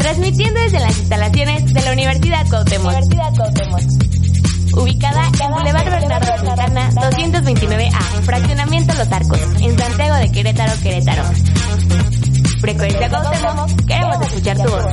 transmitiendo desde las instalaciones de la Universidad Cuauhtémoc. Ubicada en Boulevard Bernardo Santana 229A, Fraccionamiento Los Arcos, en Santiago de Querétaro. Frecuencia Cuauhtémoc, queremos escuchar tu voz.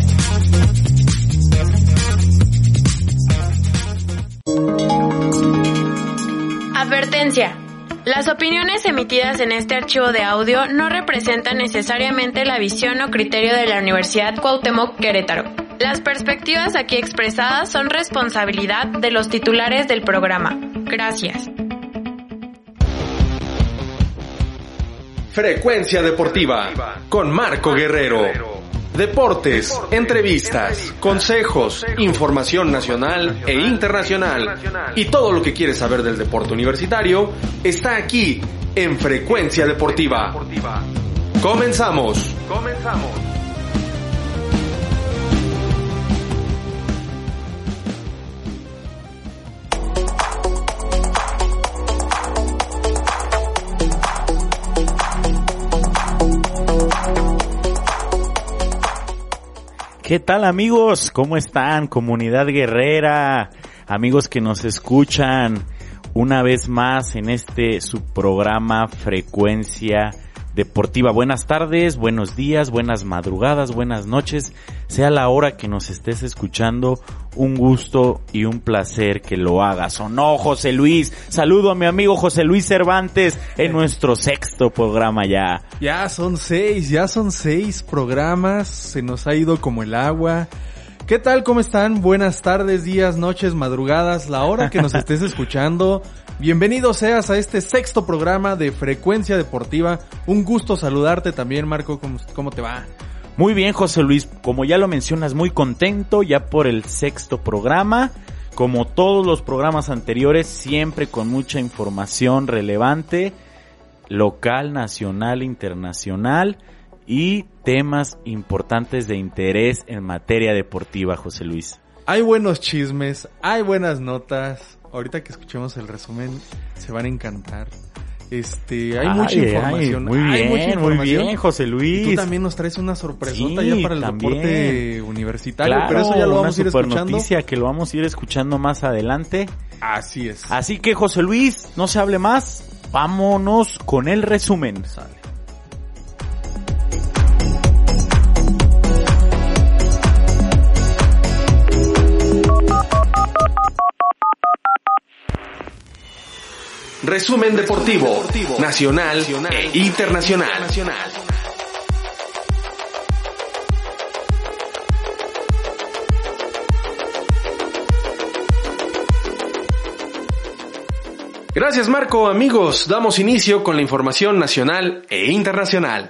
Advertencia. Las opiniones emitidas en este archivo de audio no representan necesariamente la visión o criterio de la Universidad Cuauhtémoc Querétaro. Las perspectivas aquí expresadas son responsabilidad de los titulares del programa. Gracias. Frecuencia Deportiva con Marco Guerrero. Deportes, entrevistas, consejos, información nacional e internacional y todo lo que quieres saber del deporte universitario está aquí en Frecuencia Deportiva. Comenzamos. ¿Qué tal, amigos? ¿Cómo están? Comunidad guerrera, amigos que nos escuchan una vez más en este subprograma Frecuencia Deportiva. Buenas tardes, buenos días, buenas madrugadas, buenas noches, sea la hora que nos estés escuchando, un gusto y un placer que lo hagas. ¿O no, José Luis? Saludo a mi amigo José Luis Cervantes en nuestro sexto programa ya. Ya son seis programas, se nos ha ido como el agua. ¿Qué tal? ¿Cómo están? Buenas tardes, días, noches, madrugadas, la hora que nos estés escuchando. Bienvenido seas a este sexto programa de Frecuencia Deportiva. Un gusto saludarte también, Marco. ¿Cómo te va? Muy bien, José Luis. Como ya lo mencionas, muy contento ya por el sexto programa. Como todos los programas anteriores, siempre con mucha información relevante, local, nacional, internacional y temas importantes de interés en materia deportiva, José Luis. Hay buenos chismes, hay buenas notas. Ahorita que escuchemos el resumen, se van a encantar. Hay mucha información. Muy bien, José Luis. Y tú también nos traes una sorpresota sí, ya para el también. Deporte universitario, claro, pero eso ya lo vamos a ir escuchando. Una noticia que lo vamos a ir escuchando más adelante. Así es. Así que, José Luis, no se hable más, vámonos con el resumen. Sale. Resumen deportivo, nacional e internacional. Gracias, Marco. Amigos, damos inicio con la información nacional e internacional.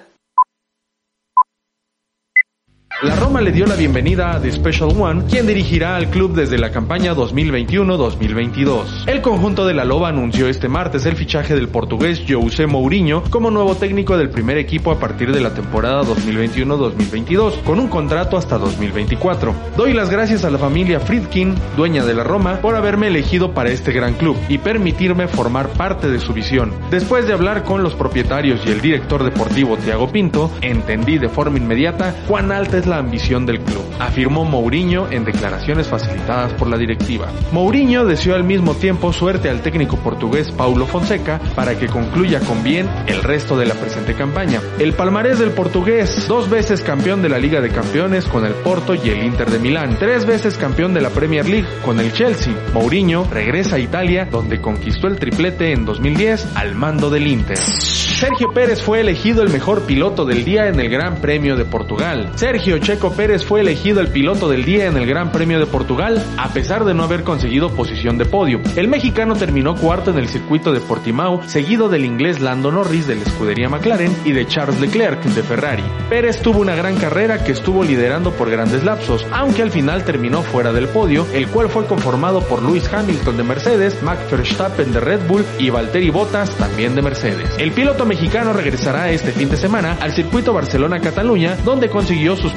La Roma le dio la bienvenida a The Special One, quien dirigirá al club desde la campaña 2021-2022. El conjunto de la Loba anunció este martes el fichaje del portugués José Mourinho como nuevo técnico del primer equipo a partir de la temporada 2021-2022, con un contrato hasta 2024. Doy las gracias a la familia Friedkin, dueña de la Roma, por haberme elegido para este gran club y permitirme formar parte de su visión. Después de hablar con los propietarios y el director deportivo Thiago Pinto, entendí de forma inmediata cuán alta es la ambición del club, afirmó Mourinho en declaraciones facilitadas por la directiva. Mourinho deseó al mismo tiempo suerte al técnico portugués Paulo Fonseca para que concluya con bien el resto de la presente campaña. El palmarés del portugués: 2 veces campeón de la Liga de Campeones con el Porto y el Inter de Milán, 3 veces campeón de la Premier League con el Chelsea. Mourinho regresa a Italia, donde conquistó el triplete en 2010 al mando del Inter. Sergio Pérez fue elegido el mejor piloto del día en el Gran Premio de Portugal. Sergio Checo Pérez fue elegido el piloto del día en el Gran Premio de Portugal, a pesar de no haber conseguido posición de podio. El mexicano terminó cuarto en el circuito de Portimao, seguido del inglés Lando Norris de la escudería McLaren y de Charles Leclerc de Ferrari. Pérez tuvo una gran carrera que estuvo liderando por grandes lapsos, aunque al final terminó fuera del podio, el cual fue conformado por Lewis Hamilton de Mercedes, Max Verstappen de Red Bull y Valtteri Bottas también de Mercedes. El piloto mexicano regresará este fin de semana al circuito Barcelona-Cataluña, donde consiguió sus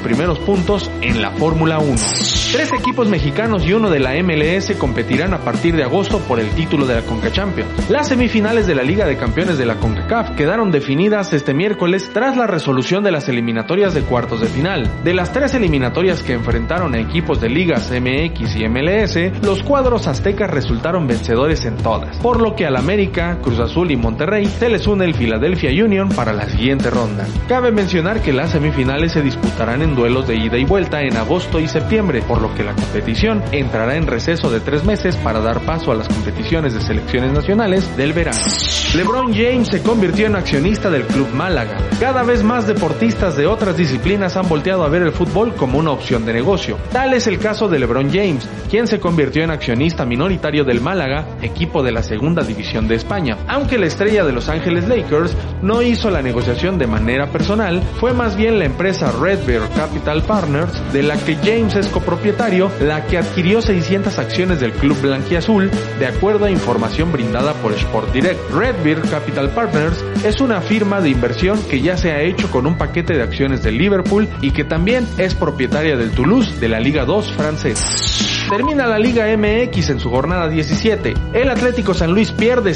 primeros puntos en la Fórmula 1. 3 equipos mexicanos y uno de la MLS competirán a partir de agosto por el título de la Conca Champions. Las semifinales de la Liga de Campeones de la CONCACAF quedaron definidas este miércoles tras la resolución de las eliminatorias de cuartos de final. De las 3 eliminatorias que enfrentaron a equipos de ligas MX y MLS, los cuadros aztecas resultaron vencedores en todas, por lo que al América, Cruz Azul y Monterrey se les une el Philadelphia Union para la siguiente ronda. Cabe mencionar que las semifinales se disputarán en duelos de ida y vuelta en agosto y septiembre, por lo que la competición entrará en receso de 3 meses para dar paso a las competiciones de selecciones nacionales del verano. LeBron James se convirtió en accionista del Club Málaga. Cada vez más deportistas de otras disciplinas han volteado a ver el fútbol como una opción de negocio. Tal es el caso de LeBron James, quien se convirtió en accionista minoritario del Málaga, equipo de la segunda división de España. Aunque la estrella de Los Ángeles Lakers no hizo la negociación de manera personal, fue más bien la empresa Red Bear Capital Partners, de la que James es copropietario, la que adquirió 600 acciones del club blanquiazul, de acuerdo a información brindada por Sport Direct. Red Bear Capital Partners es una firma de inversión que ya se ha hecho con un paquete de acciones del Liverpool y que también es propietaria del Toulouse de la Liga 2 francesa. Termina la Liga MX en su jornada 17. El Atlético San Luis pierde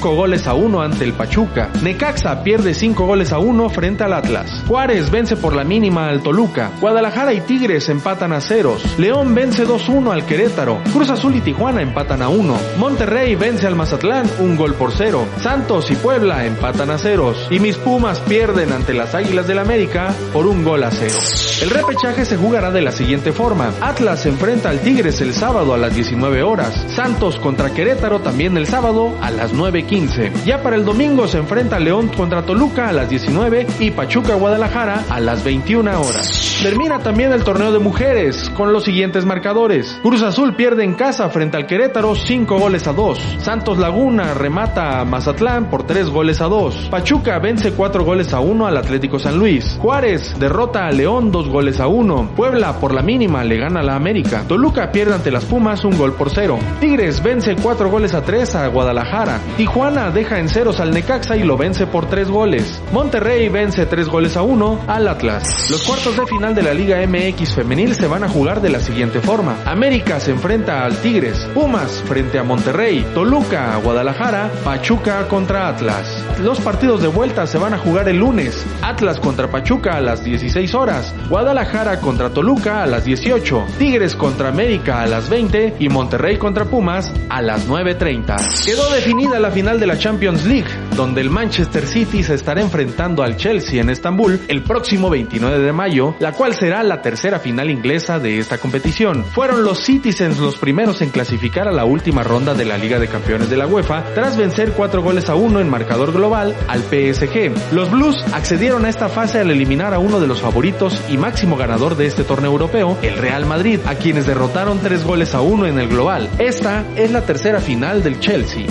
5-1 ante el Pachuca. Necaxa pierde 5-1 frente al Atlas. Juárez vence por la mínima al Toluca. Guadalajara y Tigres empatan a 0. León vence 2-1 al Querétaro. Cruz Azul y Tijuana empatan a 1. Monterrey vence al Mazatlán 1-0. Santos y Puebla empatan a 0. Y mis Pumas pierden ante las Águilas del América por 1-0. El repechaje se jugará de la siguiente forma. Atlas se enfrenta al Tigres el sábado a las 19 horas. Santos contra Querétaro también el sábado a las 9:15. Ya para el domingo se enfrenta León contra Toluca a las 19 y Pachuca Guadalajara a las 21 horas. Termina también el torneo de mujeres con los siguientes marcadores. Cruz Azul pierde en casa frente al Querétaro 5-2. Santos Laguna remata a Mazatlán por 3-2. Pachuca vence 4-1 al Atlético San Luis. Juárez derrota a León 2-1. Puebla por la mínima le gana a la América. Toluca pierde ante las Pumas 1-0. Tigres vence 4-3 a Guadalajara. Tijuana deja en ceros al Necaxa y lo vence por 3 goles. Monterrey vence 3-1 al Atlas. Los cuartos de final de la Liga MX femenil se van a jugar de la siguiente forma. América se enfrenta al Tigres, Pumas frente a Monterrey, Toluca a Guadalajara, Pachuca contra Atlas. Los partidos de vuelta se van a jugar el lunes. Atlas contra Pachuca a las 16 horas, Guadalajara contra Toluca a las 18, Tigres contra América a las 20 y Monterrey contra Pumas a las 9:30. Quedó definida la final de la Champions League, donde el Manchester City se estará enfrentando al Chelsea en Estambul el próximo 29 de mayo, la cual será la tercera final inglesa de esta competición. Fueron los Citizens los primeros en clasificar a la última ronda de la Liga de Campeones de la UEFA, tras vencer 4-1 en marcador global al PSG. Los Blues accedieron a esta fase al eliminar a uno de los favoritos y máximo ganador de este torneo europeo, el Real Madrid, a quienes derrotaron 3-1 en el global. Esta es la tercera final del Chelsea.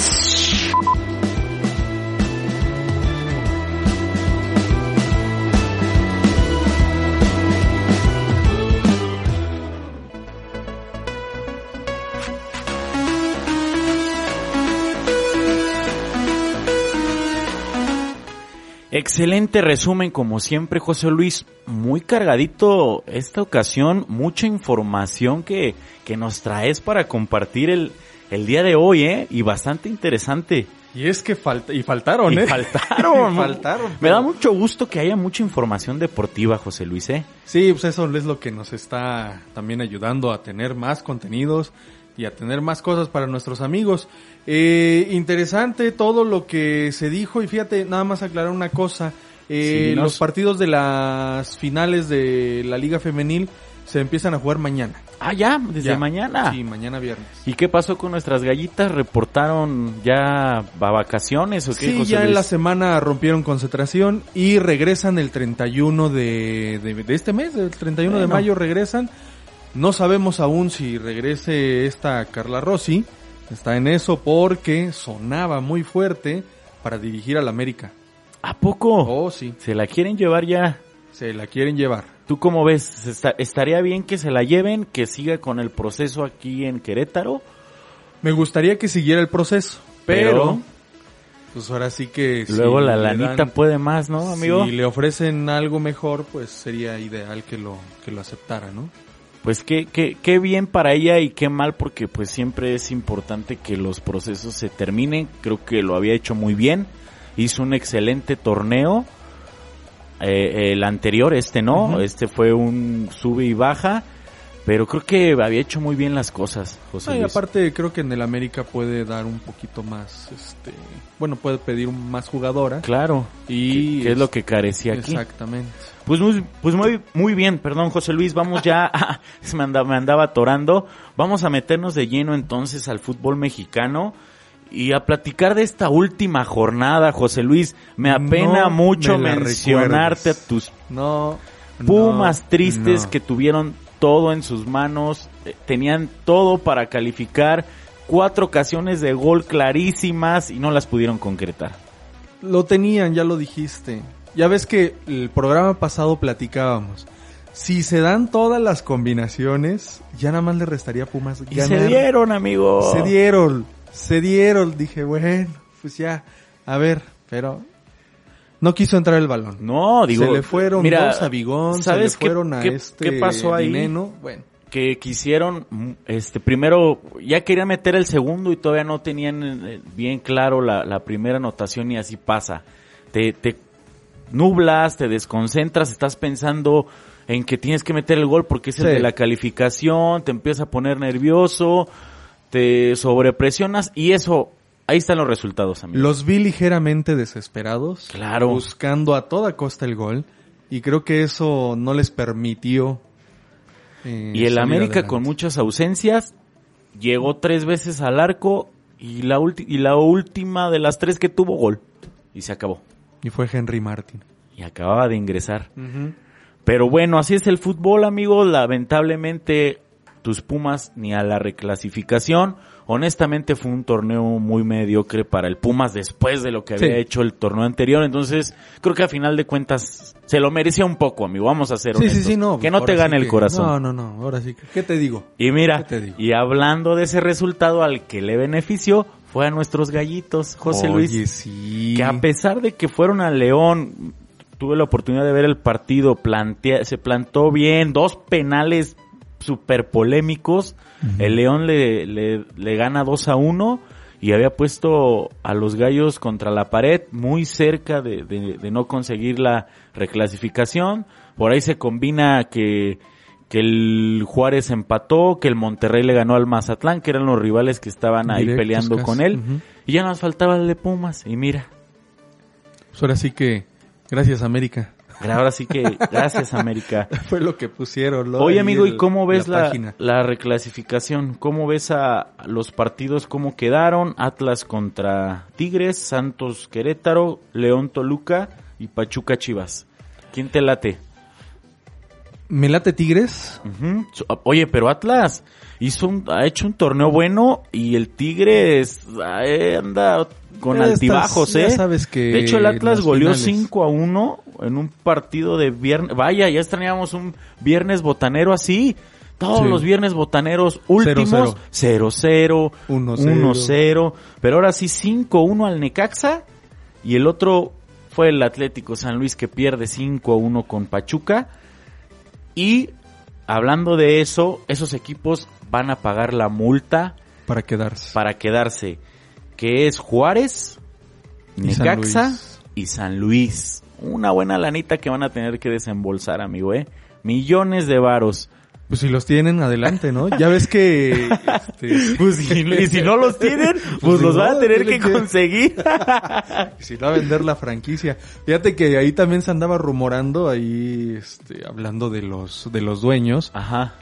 Excelente resumen como siempre, José Luis, muy cargadito esta ocasión, mucha información que nos traes para compartir el día de hoy, y bastante interesante. Y es que faltaron. Me da mucho gusto que haya mucha información deportiva, José Luis, Sí, pues eso es lo que nos está también ayudando a tener más contenidos y a tener más cosas para nuestros amigos. Interesante todo lo que se dijo, y fíjate, nada más aclarar una cosa. Sí, los partidos de las finales de la Liga Femenil se empiezan a jugar mañana. Ah, ya, desde mañana. Sí, mañana viernes. ¿Y qué pasó con nuestras gallitas? ¿Reportaron ya a vacaciones o qué, Sí, José ya Luis? en la semana rompieron concentración y regresan el 31 de este mes, el 31 de mayo regresan. No sabemos aún si regrese esta Carla Rossi, está en eso porque sonaba muy fuerte para dirigir al América. ¿A poco? Oh, sí. ¿Se la quieren llevar ya? Se la quieren llevar. ¿Tú cómo ves? ¿Estaría bien que se la lleven, que siga con el proceso aquí en Querétaro? Me gustaría que siguiera el proceso, pero Pues ahora sí que... Luego si la le lanita dan- puede más, ¿no, amigo? Si le ofrecen algo mejor, pues sería ideal que lo aceptara, ¿no? Pues qué bien para ella y qué mal, porque pues siempre es importante que los procesos se terminen. Creo que lo había hecho muy bien. Hizo un excelente torneo. El anterior, no. Uh-huh. Este fue un sube y baja. Pero creo que había hecho muy bien las cosas, José Y Luis. aparte creo que en el América puede dar un poquito más, bueno, puede pedir más jugadora. Claro. Y ¿Qué es lo que carecía aquí? Exactamente. Pues muy bien, perdón, José Luis, vamos ya, me andaba atorando. Vamos a meternos de lleno entonces al fútbol mexicano y a platicar de esta última jornada, José Luis. Me apena No mucho me la mencionarte a recuerdes. tus No. Pumas no, tristes no. que tuvieron todo en sus manos, tenían todo para calificar, 4 ocasiones de gol clarísimas y no las pudieron concretar. Lo tenían, ya lo dijiste. Ya ves que el programa pasado platicábamos. Si se dan todas las combinaciones, ya nada más le restaría a Pumas Y ganar. se dieron, amigo. Se dieron. Dije, bueno, pues ya, a ver, pero no quiso entrar el balón. No, digo, se le fueron mira, dos a Bigón, se le ¿sabes fueron qué pasó ahí? Dineno. Bueno, Que quisieron, primero, ya querían meter el segundo y todavía no tenían bien claro la primera anotación y así pasa. Te nublas, te desconcentras, estás pensando en que tienes que meter el gol porque es el Sí. de la calificación, te empieza a poner nervioso, te sobrepresionas y eso, ahí están los resultados, amigo. los vi ligeramente desesperados. Claro. Buscando a toda costa el gol. Y creo que eso no les permitió. Y el salir América adelante. con muchas ausencias, llegó 3 veces al arco y la última de las 3 que tuvo gol. Y se acabó. Y fue Henry Martin. Y acababa de ingresar. Pero bueno, así es el fútbol, amigo. Lamentablemente, tus Pumas ni a la reclasificación. Honestamente fue un torneo muy mediocre para el Pumas después de lo que había Sí. hecho el torneo anterior. Entonces, creo que a final de cuentas se lo merecía un poco, amigo. Vamos a ser honestos. Sí, no. Que no te ahora gane sí el corazón. No, ahora sí. ¿Qué te digo? Y mira, ¿Qué te digo? y hablando de ese resultado al que le benefició, fue a nuestros gallitos, José Oye, Luis. sí. Que a pesar de que fueron a León, tuve la oportunidad de ver el partido, se plantó bien, 2 penales súper polémicos. El León le gana 2-1 y había puesto a los gallos contra la pared, muy cerca de no conseguir la reclasificación. Por ahí se combina que el Juárez empató, que el Monterrey le ganó al Mazatlán, que eran los rivales que estaban ahí Directos peleando casi. con él. Ujú. Y ya nos faltaba el de Pumas. Y mira, Pues ahora sí que, gracias América. ahora sí que gracias, América. Fue lo que pusieron. ¿no? Oye, Ahí amigo, ¿y cómo ves página. la reclasificación? ¿Cómo ves a los partidos? ¿Cómo quedaron? Atlas contra Tigres, Santos Querétaro, León Toluca y Pachuca Chivas. ¿Quién te late? Me late Tigres. Ujú. Oye, pero Atlas ha hecho un torneo bueno y el Tigres anda con altibajos, Ya sabes que De hecho, el Atlas las goleó finales. 5-1 en un partido de viernes. Vaya, ya extrañábamos un viernes botanero así. Todos Sí. los viernes botaneros últimos 0-0, 1-0. Pero ahora sí 5-1 al Necaxa. Y el otro fue el Atlético San Luis que pierde 5-1 con Pachuca. Y hablando de eso, esos equipos van a pagar la multa Para quedarse. para quedarse, que es Juárez, Y San Necaxa Luis. y San Luis. Una buena lanita que van a tener que desembolsar, amigo, millones de varos. Pues si los tienen, adelante, ¿no? Ya ves que... Pues y si no los tienen, pues ni los van a modo, tener que tienen que- conseguir. Si no, a vender la franquicia. Fíjate que ahí también se andaba rumorando, ahí hablando de los dueños, Ajá.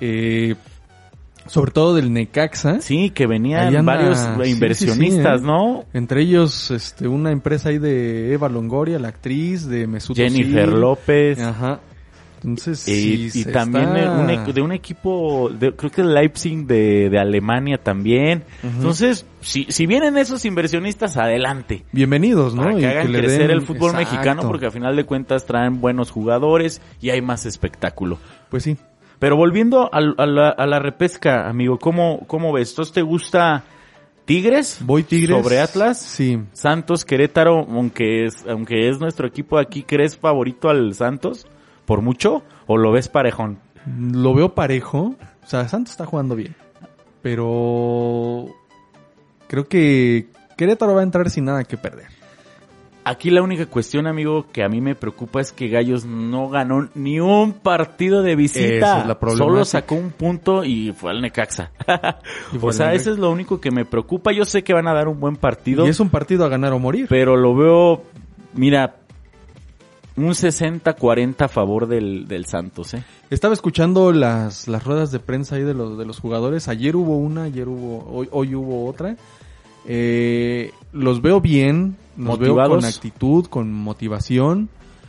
sobre todo del Necaxa. Sí, que Ahí venían anda, varios sí, inversionistas, sí, ¿no? Entre ellos, una empresa ahí de Eva Longoria, la actriz, de Mesut Jennifer Özil. López. Ajá. Entonces, Y sí, se también está- de un equipo, creo que el Leipzig de Alemania también. Ujú. Entonces, si vienen esos inversionistas, adelante. Bienvenidos, ¿no? Para que Y hagan le crecer den- el fútbol Exacto. mexicano, porque a final de cuentas traen buenos jugadores y hay más espectáculo. Pues sí. Pero volviendo a la repesca, amigo, ¿cómo ves? ¿Entonces te gusta Tigres. Voy Tigres. Sobre Atlas. Sí. Santos, Querétaro, aunque es nuestro equipo aquí, ¿crees favorito al Santos? ¿Por mucho? ¿O lo ves parejón? Lo veo parejo. O sea, Santos está jugando bien. Pero creo que Querétaro va a entrar sin nada que perder. Aquí la única cuestión, amigo, que a mí me preocupa es que Gallos no ganó ni un partido de visita. Esa es la problemática. Solo sacó un punto y fue al Necaxa. O sea, eso es lo único que me preocupa. Yo sé que van a dar un buen partido. Y es un partido a ganar o morir. Pero lo veo, mira, un 60-40 a favor del Santos, ¿eh? Estaba escuchando las ruedas de prensa ahí de los jugadores. Ayer hubo una, hoy hubo otra. Los veo bien, los veo con actitud, con motivación.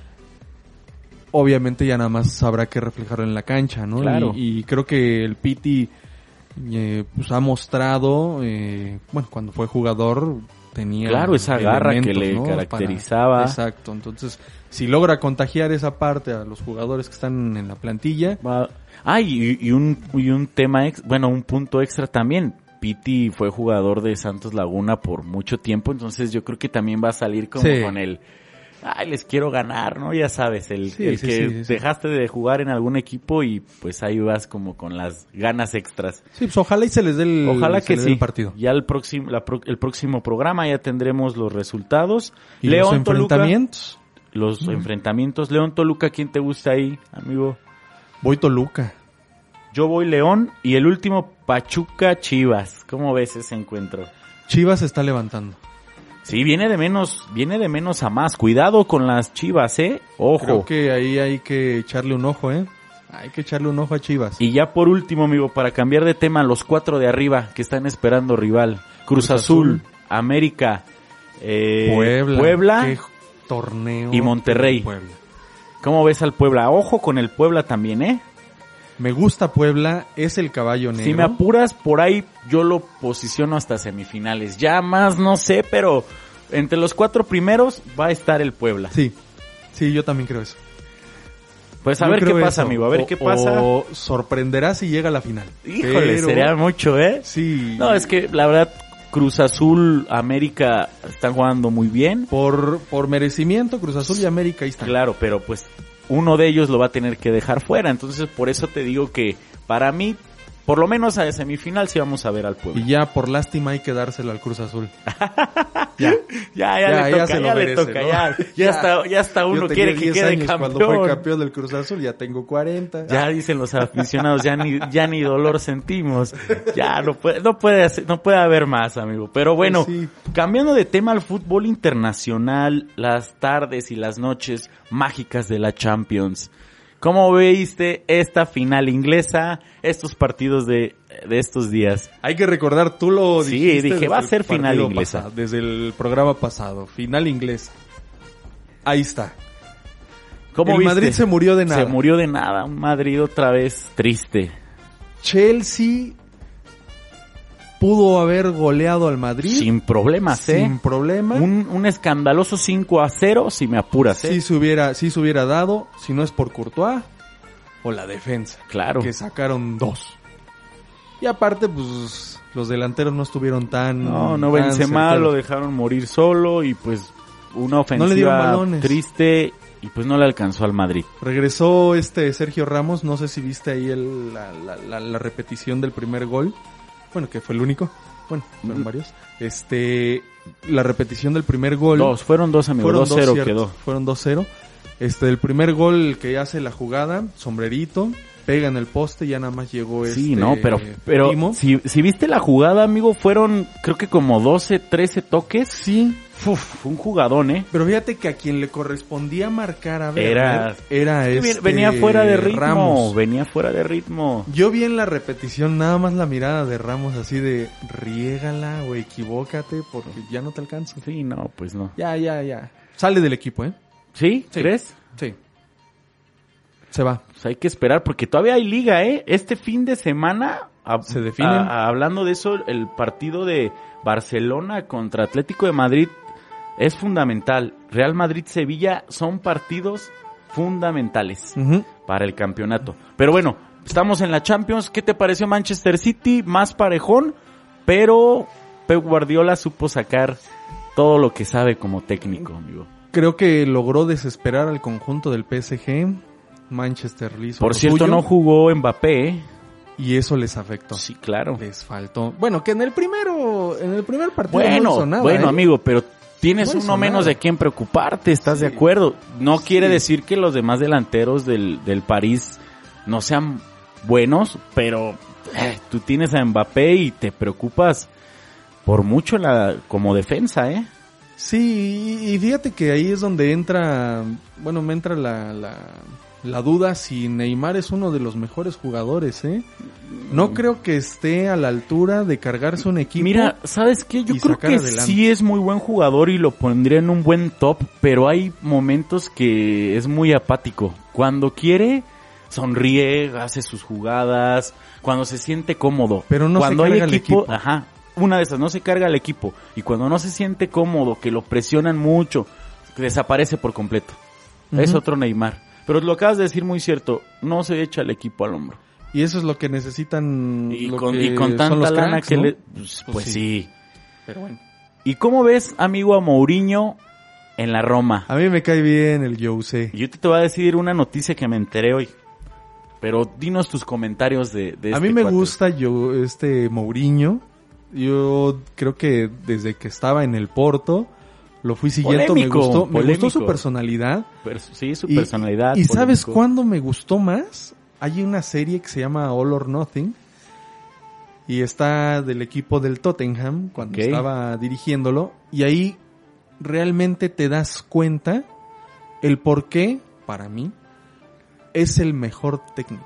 Obviamente ya nada más habrá que reflejarlo en la cancha, ¿no? Claro. Y creo que el Piti pues ha mostrado, bueno, cuando fue jugador tenía esa garra que le ¿no? caracterizaba. Exacto, entonces si logra contagiar esa parte a los jugadores que están en la plantilla. Y un tema, un punto extra también. Piti fue jugador de Santos Laguna por mucho tiempo, entonces yo creo que también va a salir como con el, les quiero ganar, ¿no? Ya sabes, dejaste de jugar en algún equipo y pues ahí vas como con las ganas extras. Sí, pues ojalá y se les dé el partido. Ya el próximo programa ya tendremos los resultados. ¿Y los enfrentamientos? Los enfrentamientos. León Toluca, ¿quién te gusta ahí, amigo? Voy Toluca. Yo voy León y el último Pachuca Chivas. ¿Cómo ves ese encuentro? Chivas se está levantando. Sí, viene de menos a más. Cuidado con las Chivas, Ojo. Creo que ahí hay que echarle un ojo, Hay que echarle un ojo a Chivas. Y ya por último, amigo, para cambiar de tema, los 4 de arriba que están esperando rival. Cruz Azul, América, Puebla qué torneo y Monterrey. Puebla. ¿Cómo ves al Puebla? Ojo con el Puebla también, Me gusta Puebla, es el caballo negro. Si me apuras, por ahí yo lo posiciono hasta semifinales. Ya más no sé, pero entre los 4 primeros va a estar el Puebla. Sí, yo también creo eso. Pues a ver qué pasa, amigo, a ver qué pasa. O sorprenderá si llega a la final. Híjole, sería mucho, Sí. No, es que la verdad, Cruz Azul, América están jugando muy bien. Por merecimiento, Cruz Azul y América ahí están. Claro, pero pues uno de ellos lo va a tener que dejar fuera. Entonces, por eso te digo que para mí, por lo menos a semifinal sí vamos a ver al Puebla. Y ya por lástima hay que dárselo al Cruz Azul. Ya le toca. Ya hasta uno quiere que quede campeón. Cuando fue campeón del Cruz Azul, ya tengo 40. Ya dicen los aficionados, ya ni dolor sentimos. Ya no puede haber más, amigo. Pero bueno, sí. Cambiando de tema al fútbol internacional, las tardes y las noches mágicas de la Champions. ¿Cómo veiste esta final inglesa, estos partidos de estos días? Hay que recordar, tú lo dijiste. Sí, dije, va a ser final inglesa. Desde el programa pasado, final inglesa. Ahí está. ¿Cómo viste? Madrid se murió de nada. Se murió de nada, un Madrid otra vez triste. Chelsea pudo haber goleado al Madrid. Sin problemas, Sin problema. Un escandaloso 5-0, si me apuras, Sí se hubiera dado, si no es por Courtois o la defensa. Claro. Que sacaron 2. Y aparte, pues, los delanteros no estuvieron tan... No, Benzema lo dejaron morir solo y pues una ofensiva triste y pues no le alcanzó al Madrid. Regresó Sergio Ramos, no sé si viste ahí la repetición del primer gol. Bueno, que fue el único. Bueno, fueron varios. La repetición del primer gol. Fueron dos, amigo. 2-0 quedó. Fueron 2-0. El primer gol que hace la jugada, sombrerito, pega en el poste, ya nada más llegó Sí, no, pero si viste la jugada, amigo, fueron creo que como 12, 13 toques. Sí. Fue un jugadón, Pero fíjate que a quien le correspondía marcar a Werner era venía fuera de ritmo, Ramos. Venía fuera de ritmo. Yo vi en la repetición nada más la mirada de Ramos así de riégala o equivócate porque ya no te alcanza. Sí, no, pues no. Ya. Sale del equipo, ¿Sí? ¿Crees? Sí. Se va. Pues hay que esperar porque todavía hay liga, Este fin de semana se definen. Hablando de eso, el partido de Barcelona contra Atlético de Madrid es fundamental. Real Madrid-Sevilla son partidos fundamentales para el campeonato. Pero bueno, estamos en la Champions. ¿Qué te pareció Manchester City? Más parejón, pero Pep Guardiola supo sacar todo lo que sabe como técnico, amigo. Creo que logró desesperar al conjunto del PSG. Manchester le hizo Por lo cierto, suyo, no jugó Mbappé, ¿eh? y eso les afectó. Sí, claro. Les faltó. Bueno, que en el primer partido no hizo nada. Bueno, amigo, pero tienes No hizo uno menos nada. de quien preocuparte, ¿estás de acuerdo? No quiere decir que los demás delanteros del París no sean buenos, pero tú tienes a Mbappé y te preocupas por mucho como defensa, ¿eh? Sí, y fíjate que ahí es donde me entra la duda si Neymar es uno de los mejores jugadores, ¿eh? No creo que esté a la altura de cargarse un equipo. Mira, ¿sabes qué? Yo y creo sacar que adelante. sí es muy buen jugador y lo pondría en un buen top, pero hay momentos que es muy apático. Cuando quiere, sonríe, hace sus jugadas, cuando se siente cómodo. Pero no cuando se hay carga el equipo. Ajá, una de esas, no se carga el equipo. Y cuando no se siente cómodo, que lo presionan mucho, desaparece por completo. Es Ujú. otro Neymar. Pero lo acabas de decir muy cierto, no se echa el equipo al hombro. Y eso es lo que necesitan. Y lo con que son tanta los lana cracks, que ¿no? le... Pues sí. Pero bueno. ¿Y cómo ves, amigo, a Mourinho en la Roma? A mí me cae bien el Jose. Yo te voy a decir una noticia que me enteré hoy. Pero dinos tus comentarios de A este mí me cuate. gusta Mourinho. Yo creo que desde que estaba en el Porto lo fui siguiendo. Polémico, me gustó su polémico. personalidad. Sí, su Y- personalidad. ¿Y sabes polémico. cuándo me gustó más? Hay una serie que se llama All or Nothing. Y está del equipo del Tottenham cuando Ok. estaba dirigiéndolo. Y ahí realmente te das cuenta el por qué, para mí, es el mejor técnico.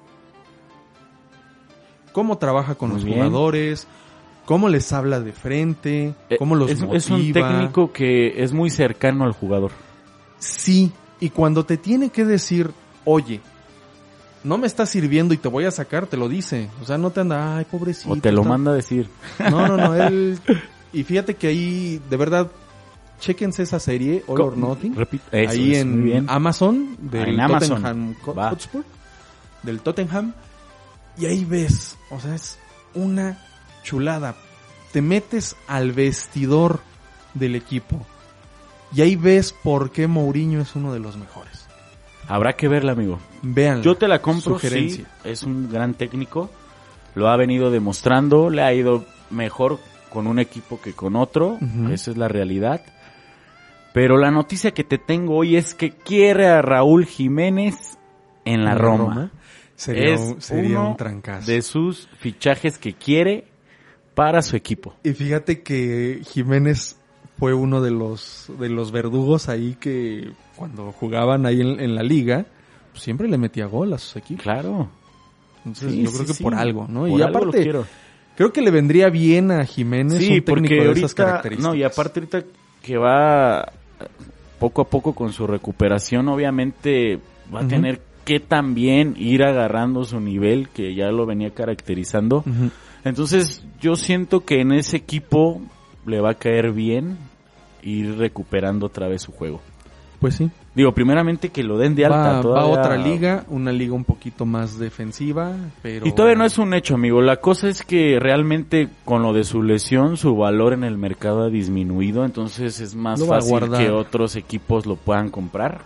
Cómo trabaja con Muy los bien. jugadores, cómo les habla de frente, cómo los motiva. Es un técnico que es muy cercano al jugador. Sí, y cuando te tiene que decir, oye, no me está sirviendo y te voy a sacar, te lo dice. O sea, no te anda, ay, pobrecito. O te lo está-". manda a decir. No, él... Y fíjate que ahí, de verdad, chéquense esa serie, All or Nothing. Repito, eso Ahí es, muy bien. en Amazon, del En Amazon. Tottenham Va. Hotspur, del Tottenham. Y ahí ves, o sea, es una chulada. Te metes al vestidor del equipo. Y ahí ves por qué Mourinho es uno de los mejores. Habrá que verla, amigo. Véanla. Yo te la compro, Sugerencia. sí. Es un gran técnico. Lo ha venido demostrando. Le ha ido mejor con un equipo que con otro. Ujú. Esa es la realidad. Pero la noticia que te tengo hoy es que quiere a Raúl Jiménez en la Roma. Sería Es un uno trancazo. de sus fichajes que quiere para su equipo. Y fíjate que Jiménez fue uno de los verdugos ahí que cuando jugaban ahí en la liga, pues siempre le metía gol a sus equipos. Claro. Entonces Sí, yo sí, creo que sí. por algo, ¿no? Por Y algo lo aparte, quiero. creo que le vendría bien a Jiménez Sí, un técnico porque de esas ahorita, características. no, y aparte ahorita que va poco a poco con su recuperación, obviamente va a Ujú. tener que también ir agarrando su nivel, que ya lo venía caracterizando. Ujú. Entonces, yo siento que en ese equipo le va a caer bien ir recuperando otra vez su juego. Pues sí. Digo, primeramente que lo den de alta. Va a todavía- otra liga, una liga un poquito más defensiva, pero... Y todavía no es un hecho, amigo. La cosa es que realmente con lo de su lesión, su valor en el mercado ha disminuido, entonces es más Lo va a fácil guardar. que otros equipos lo puedan comprar.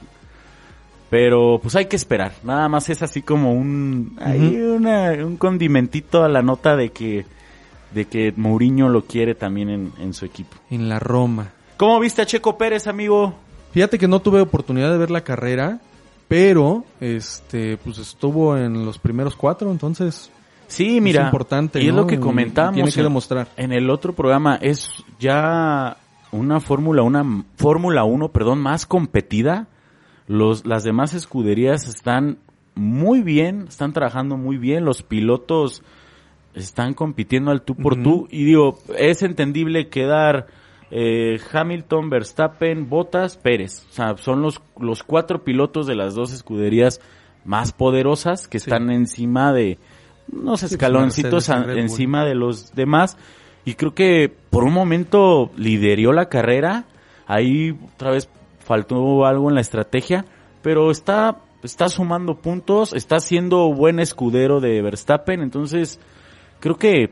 Pero pues hay que esperar. Nada más es así como un condimentito a la nota de que Mourinho lo quiere también en su equipo. En la Roma. ¿Cómo viste a Checo Pérez, amigo? Fíjate que no tuve oportunidad de ver la carrera, pero pues estuvo en los primeros 4, entonces Sí, mira, es importante, y es ¿no? lo que Y comentábamos tiene que demostrar. en el otro programa, es ya una Fórmula 1, más competida. Las demás escuderías están muy bien, están trabajando muy bien, los pilotos están compitiendo al tú por Ujú. tú, y digo, es entendible quedar Hamilton, Verstappen, Bottas, Pérez. O sea, son los 4 pilotos de las 2 escuderías más poderosas que Sí. están encima de unos pues, escaloncitos Mercedes y Red Bull. encima de los demás. Y creo que por un momento lideró la carrera. Ahí otra vez faltó algo en la estrategia, pero está sumando puntos, está siendo buen escudero de Verstappen. Entonces creo que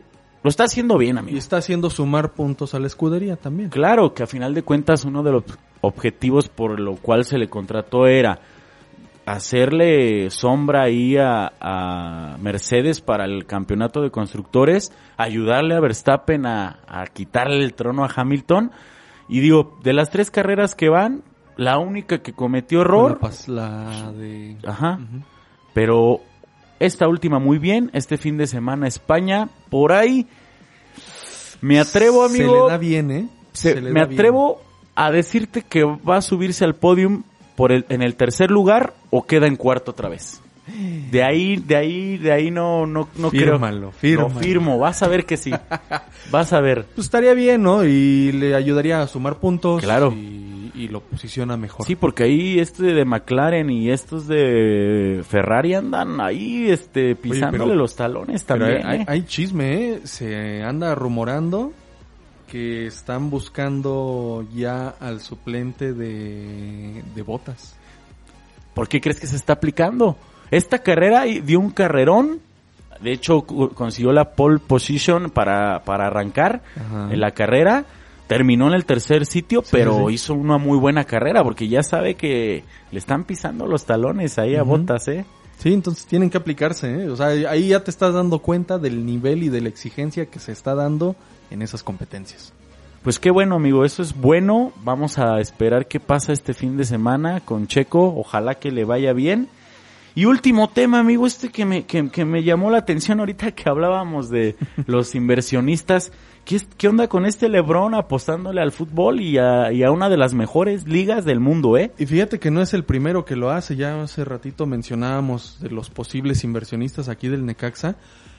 lo está haciendo bien, amigo. Y está haciendo sumar puntos a la escudería también. Claro, que a final de cuentas uno de los objetivos por lo cual se le contrató era hacerle sombra ahí a Mercedes para el campeonato de constructores, ayudarle a Verstappen a quitarle el trono a Hamilton. Y digo, de las 3 carreras que van, la única que cometió error... La de... Ajá. Pero esta última muy bien, este fin de semana España, por ahí me atrevo, amigo... Se le da bien, ¿eh? Me atrevo a decirte que va a subirse al podium en el tercer lugar o queda en cuarto otra vez. De ahí no Fírmalo, creo. Lo firmo, vas a ver que sí. Vas a ver. Pues estaría bien, ¿no? Y le ayudaría a sumar puntos. Claro. Y lo posiciona mejor. Sí, porque ahí de McLaren y estos de Ferrari andan ahí pisándole los talones también. Pero hay chisme, ¿eh? Se anda rumorando que están buscando ya al suplente de Bottas. ¿Por qué crees que se está aplicando? Esta carrera dio un carrerón, de hecho consiguió la pole position para arrancar en la carrera, terminó en el tercer sitio, pero hizo una muy buena carrera, porque ya sabe que le están pisando los talones ahí a Bottas, ¿eh? Sí, entonces tienen que aplicarse, ¿eh? O sea, ahí ya te estás dando cuenta del nivel y de la exigencia que se está dando en esas competencias. Pues qué bueno, amigo, eso es bueno. Vamos a esperar qué pasa este fin de semana con Checo, ojalá que le vaya bien. Y último tema, amigo, que me llamó la atención ahorita que hablábamos de los inversionistas. ¿Qué onda con LeBron apostándole al fútbol y a una de las mejores ligas del mundo, eh? Y fíjate que no es el primero que lo hace, ya hace ratito mencionábamos de los posibles inversionistas aquí del Necaxa.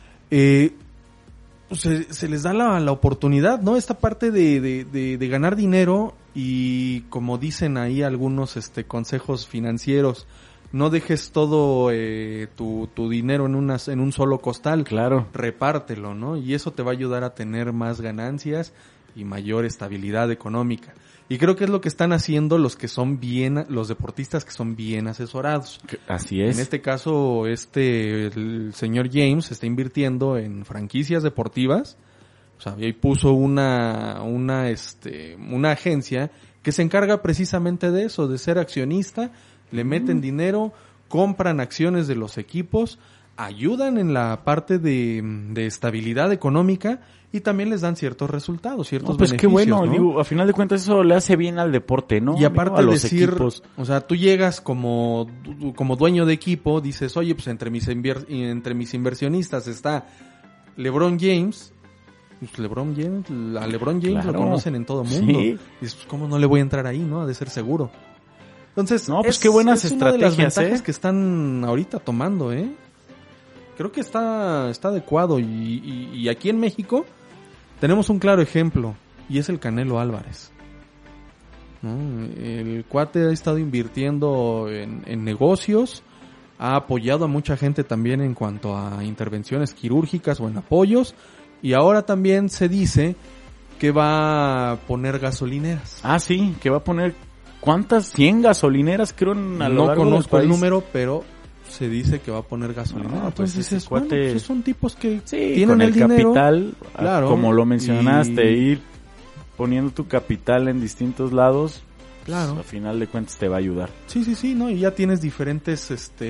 Se les da la oportunidad, ¿no? Esta parte de ganar dinero y, como dicen ahí algunos consejos financieros, no dejes todo tu dinero en un solo costal. Claro. Repártelo, ¿no? Y eso te va a ayudar a tener más ganancias y mayor estabilidad económica. Y creo que es lo que están haciendo los deportistas que son bien asesorados. Así es. En este caso, el señor James está invirtiendo en franquicias deportivas. O sea, ahí puso una agencia que se encarga precisamente de eso, de ser accionista. Le meten dinero, compran acciones de los equipos, ayudan en la parte de estabilidad económica y también les dan ciertos resultados, ciertos beneficios. Qué bueno, ¿no? Digo, a final de cuentas eso le hace bien al deporte, ¿no? Y aparte a los decir, equipos. O sea, tú llegas como dueño de equipo, dices, oye, pues entre mis inversionistas está LeBron James. Pues LeBron James Claro. lo conocen en todo el mundo. Sí. Y dices, pues, ¿cómo no le voy a entrar ahí, no? Ha de ser seguro. Entonces, pues qué buenas es una de las estrategias, ventajas que están ahorita tomando, ¿eh? Creo que está adecuado y aquí en México tenemos un claro ejemplo y es el Canelo Álvarez, ¿no? El cuate ha estado invirtiendo en negocios, ha apoyado a mucha gente también en cuanto a intervenciones quirúrgicas o en apoyos y ahora también se dice que va a poner gasolineras. Ah, sí, que va a poner... ¿Cuántas? 100 gasolineras, creo, a lo No largo conozco del el país. número, pero se dice que va a poner gasolina. No, pues entonces ese cuate... pues son tipos que Sí, tienen con el dinero, capital, claro, como lo mencionaste, y- ir poniendo tu capital en distintos lados, Claro. pues, a final de cuentas te va a ayudar. Sí, ¿no? Y ya tienes diferentes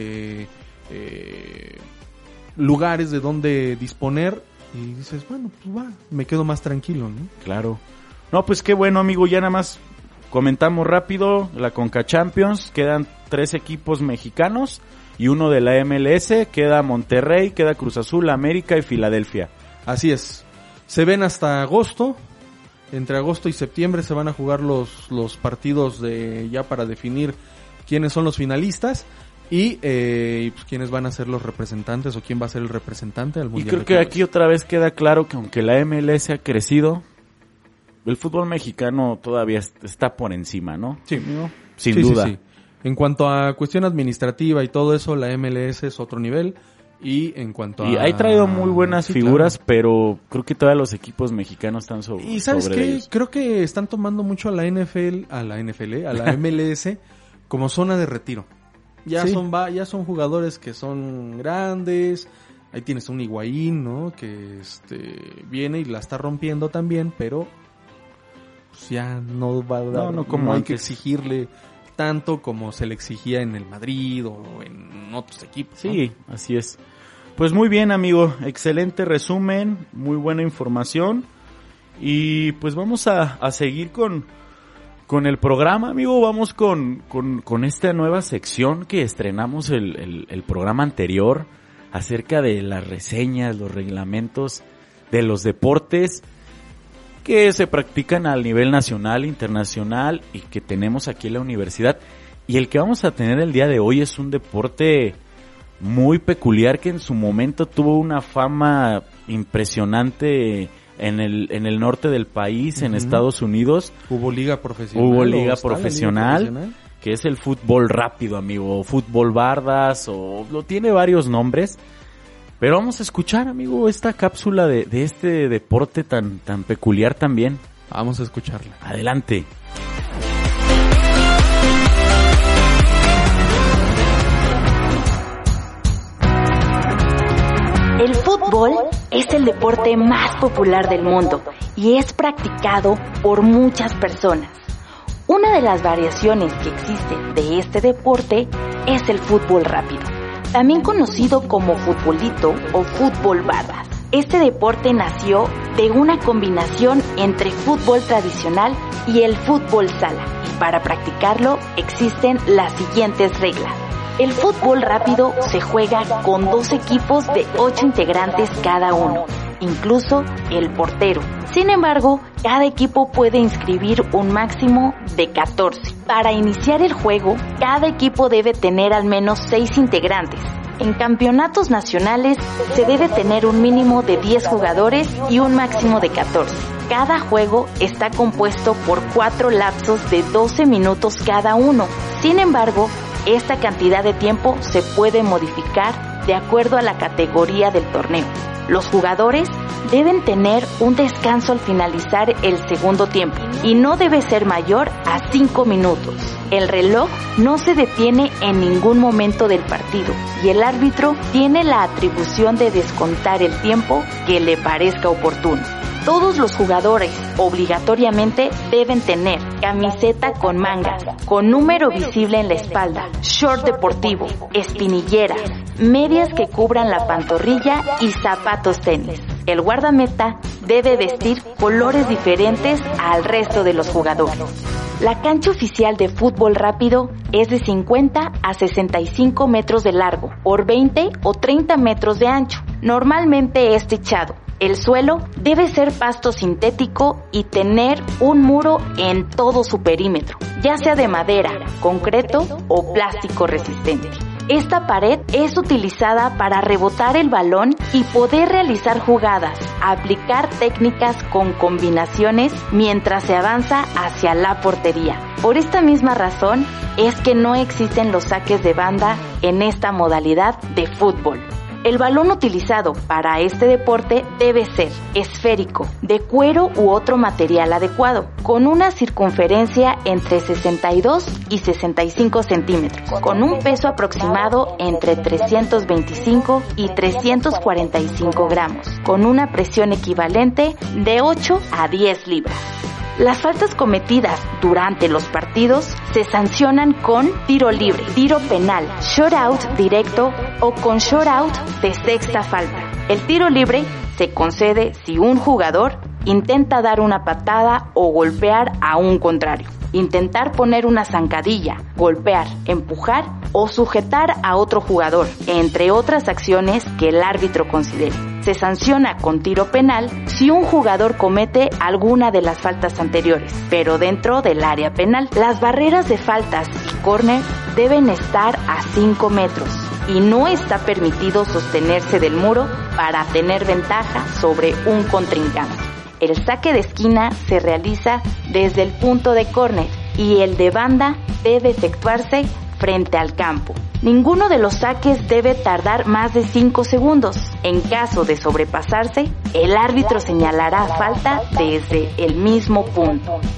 lugares de donde disponer y dices, bueno, pues va, me quedo más tranquilo, ¿no? Claro. No, pues qué bueno, amigo, ya nada más comentamos rápido la Conca Champions, quedan 3 equipos mexicanos y uno de la MLS, queda Monterrey, queda Cruz Azul, América y Filadelfia. Así es. Se ven hasta agosto. Entre agosto y septiembre se van a jugar los partidos ya para definir quiénes son los finalistas y pues quiénes van a ser los representantes o quién va a ser el representante al Y Mundial. creo de que Clubes. aquí otra vez queda claro que aunque la MLS ha crecido, el fútbol mexicano todavía está por encima, ¿no? Sí. ¿No? Sin Sí, duda. sí. En cuanto a cuestión administrativa y todo eso, la MLS es otro nivel. Y en cuanto Y a... ha traído muy buenas Sí, figuras, claro. pero creo que todavía los equipos mexicanos están sobre Y ¿sabes sobre qué? ellos. Creo que están tomando mucho a la MLS como zona de retiro. Ya Sí. son jugadores que son grandes, Ahí tienes un Higuaín, ¿no? Que viene y la está rompiendo también, pero pues ya no va a dar, no hay que exigirle tanto como se le exigía en el Madrid o en otros equipos, ¿no? Sí, así es. Pues muy bien, amigo, excelente resumen, muy buena información y pues vamos a seguir con el programa, amigo. Vamos con esta nueva sección que estrenamos el programa anterior acerca de las reseñas, los reglamentos de los deportes que se practican a nivel nacional, internacional y que tenemos aquí en la universidad. Y el que vamos a tener el día de hoy es un deporte muy peculiar que en su momento tuvo una fama impresionante en el norte del país, en Estados Unidos. Hubo liga profesional, que es el fútbol rápido, amigo, o fútbol bardas, o lo tiene varios nombres. Pero vamos a escuchar, amigo, esta cápsula de este deporte tan peculiar también. Vamos a escucharla. Adelante. El fútbol es el deporte más popular del mundo y es practicado por muchas personas. Una de las variaciones que existen de este deporte es el fútbol rápido, también conocido como futbolito o fútbol bardas. Este deporte nació de una combinación entre fútbol tradicional y el fútbol sala, y para practicarlo existen las siguientes reglas. El fútbol rápido se juega con 2 equipos de 8 integrantes cada uno, incluso el portero. Sin embargo, cada equipo puede inscribir un máximo de 14. Para iniciar el juego, cada equipo debe tener al menos 6 integrantes. En campeonatos nacionales se debe tener un mínimo de 10 jugadores y un máximo de 14. Cada juego está compuesto por 4 lapsos de 12 minutos cada uno. Sin embargo, esta cantidad de tiempo se puede modificar de acuerdo a la categoría del torneo. Los jugadores deben tener un descanso al finalizar el segundo tiempo y no debe ser mayor a 5 minutos. El reloj no se detiene en ningún momento del partido y el árbitro tiene la atribución de descontar el tiempo que le parezca oportuno. Todos los jugadores obligatoriamente deben tener camiseta con mangas, con número visible en la espalda, short deportivo, espinilleras, medias que cubran la pantorrilla y zapatos tenis. El guardameta debe vestir colores diferentes al resto de los jugadores. La cancha oficial de fútbol rápido es de 50 a 65 metros de largo por 20 o 30 metros de ancho. Normalmente es techado. El suelo debe ser pasto sintético y tener un muro en todo su perímetro, ya sea de madera, concreto o plástico resistente. Esta pared es utilizada para rebotar el balón y poder realizar jugadas, aplicar técnicas con combinaciones mientras se avanza hacia la portería. Por esta misma razón es que no existen los saques de banda en esta modalidad de fútbol. El balón utilizado para este deporte debe ser esférico, de cuero u otro material adecuado, con una circunferencia entre 62 y 65 centímetros, con un peso aproximado entre 325 y 345 gramos, con una presión equivalente de 8 a 10 libras. Las faltas cometidas durante los partidos se sancionan con tiro libre, tiro penal, shootout directo o con shootout de sexta falta. El tiro libre se concede si un jugador intenta dar una patada o golpear a un contrario, intentar poner una zancadilla, golpear, empujar o sujetar a otro jugador, entre otras acciones que el árbitro considere. Se sanciona con tiro penal si un jugador comete alguna de las faltas anteriores, pero dentro del área penal. Las barreras de faltas y córner deben estar a 5 metros y no está permitido sostenerse del muro para tener ventaja sobre un contrincante. El saque de esquina se realiza desde el punto de córner y el de banda debe efectuarse frente al campo. Ninguno de los saques debe tardar más de 5 segundos. En caso de sobrepasarse, el árbitro señalará falta desde el mismo punto.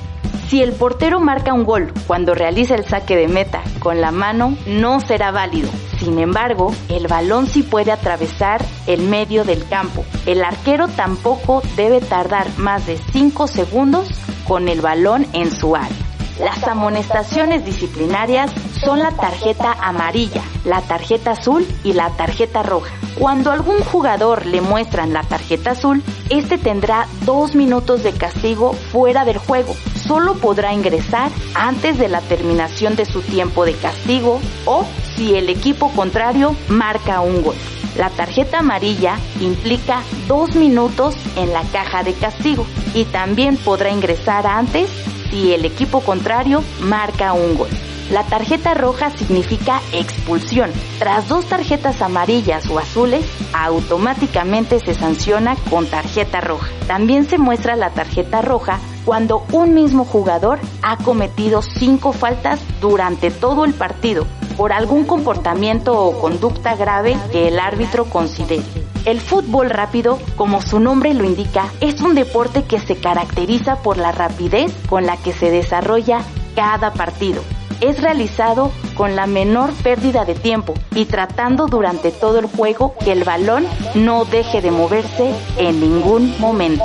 Si el portero marca un gol cuando realiza el saque de meta con la mano, no será válido. Sin embargo, el balón sí puede atravesar el medio del campo. El arquero tampoco debe tardar más de 5 segundos con el balón en su área. Las amonestaciones disciplinarias son la tarjeta amarilla, la tarjeta azul y la tarjeta roja. Cuando a algún jugador le muestran la tarjeta azul, este tendrá 2 minutos de castigo fuera del juego. Solo podrá ingresar antes de la terminación de su tiempo de castigo o si el equipo contrario marca un gol. La tarjeta amarilla implica 2 minutos en la caja de castigo y también podrá ingresar antes si el equipo contrario marca un gol. La tarjeta roja significa expulsión. Tras 2 tarjetas amarillas o azules, automáticamente se sanciona con tarjeta roja. También se muestra la tarjeta roja cuando un mismo jugador ha cometido 5 faltas durante todo el partido por algún comportamiento o conducta grave que el árbitro considere. El fútbol rápido, como su nombre lo indica, es un deporte que se caracteriza por la rapidez con la que se desarrolla cada partido. Es realizado con la menor pérdida de tiempo y tratando durante todo el juego que el balón no deje de moverse en ningún momento.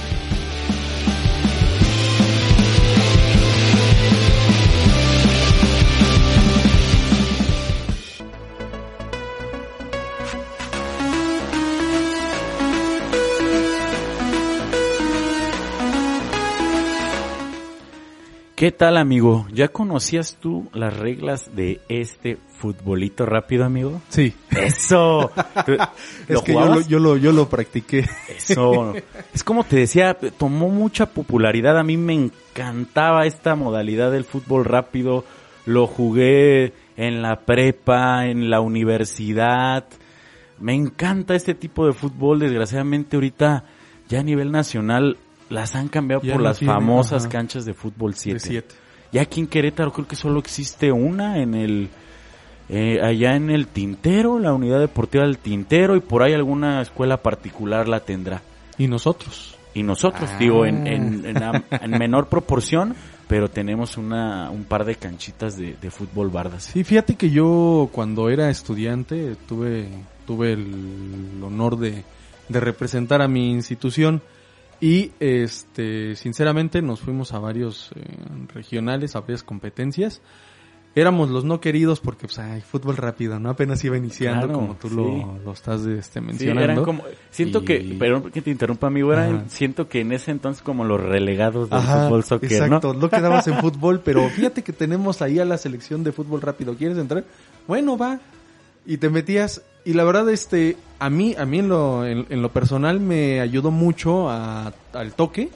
¿Qué tal, amigo? ¿Ya conocías tú las reglas de este futbolito rápido, amigo? Sí. ¡Eso! Es que yo lo practiqué. Eso. Es como te decía, tomó mucha popularidad. A mí me encantaba esta modalidad del fútbol rápido. Lo jugué en la prepa, en la universidad. Me encanta este tipo de fútbol. Desgraciadamente ahorita ya a nivel nacional las han cambiado ya por las famosas canchas de fútbol 7. Ya aquí en Querétaro creo que solo existe una en el allá en el Tintero, la unidad deportiva del Tintero, y por ahí alguna escuela particular la tendrá. ¿Y nosotros? Digo, en menor proporción, pero tenemos un par de canchitas de fútbol bardas. Sí, fíjate que yo cuando era estudiante tuve el honor de representar a mi institución. Y sinceramente nos fuimos a varios regionales, a varias competencias. Éramos los no queridos porque pues fútbol rápido, ¿no? Apenas iba iniciando, claro, como tú lo estás mencionando. Sí, eran como, siento que, perdón que te interrumpa, amigo, siento que en ese entonces como los relegados del fútbol soccer, exacto, ¿no? No quedabas en fútbol, pero fíjate que tenemos ahí a la selección de fútbol rápido. ¿Quieres entrar? Bueno, va. Y te metías, y la verdad, a mí en lo personal me ayudó mucho al toque.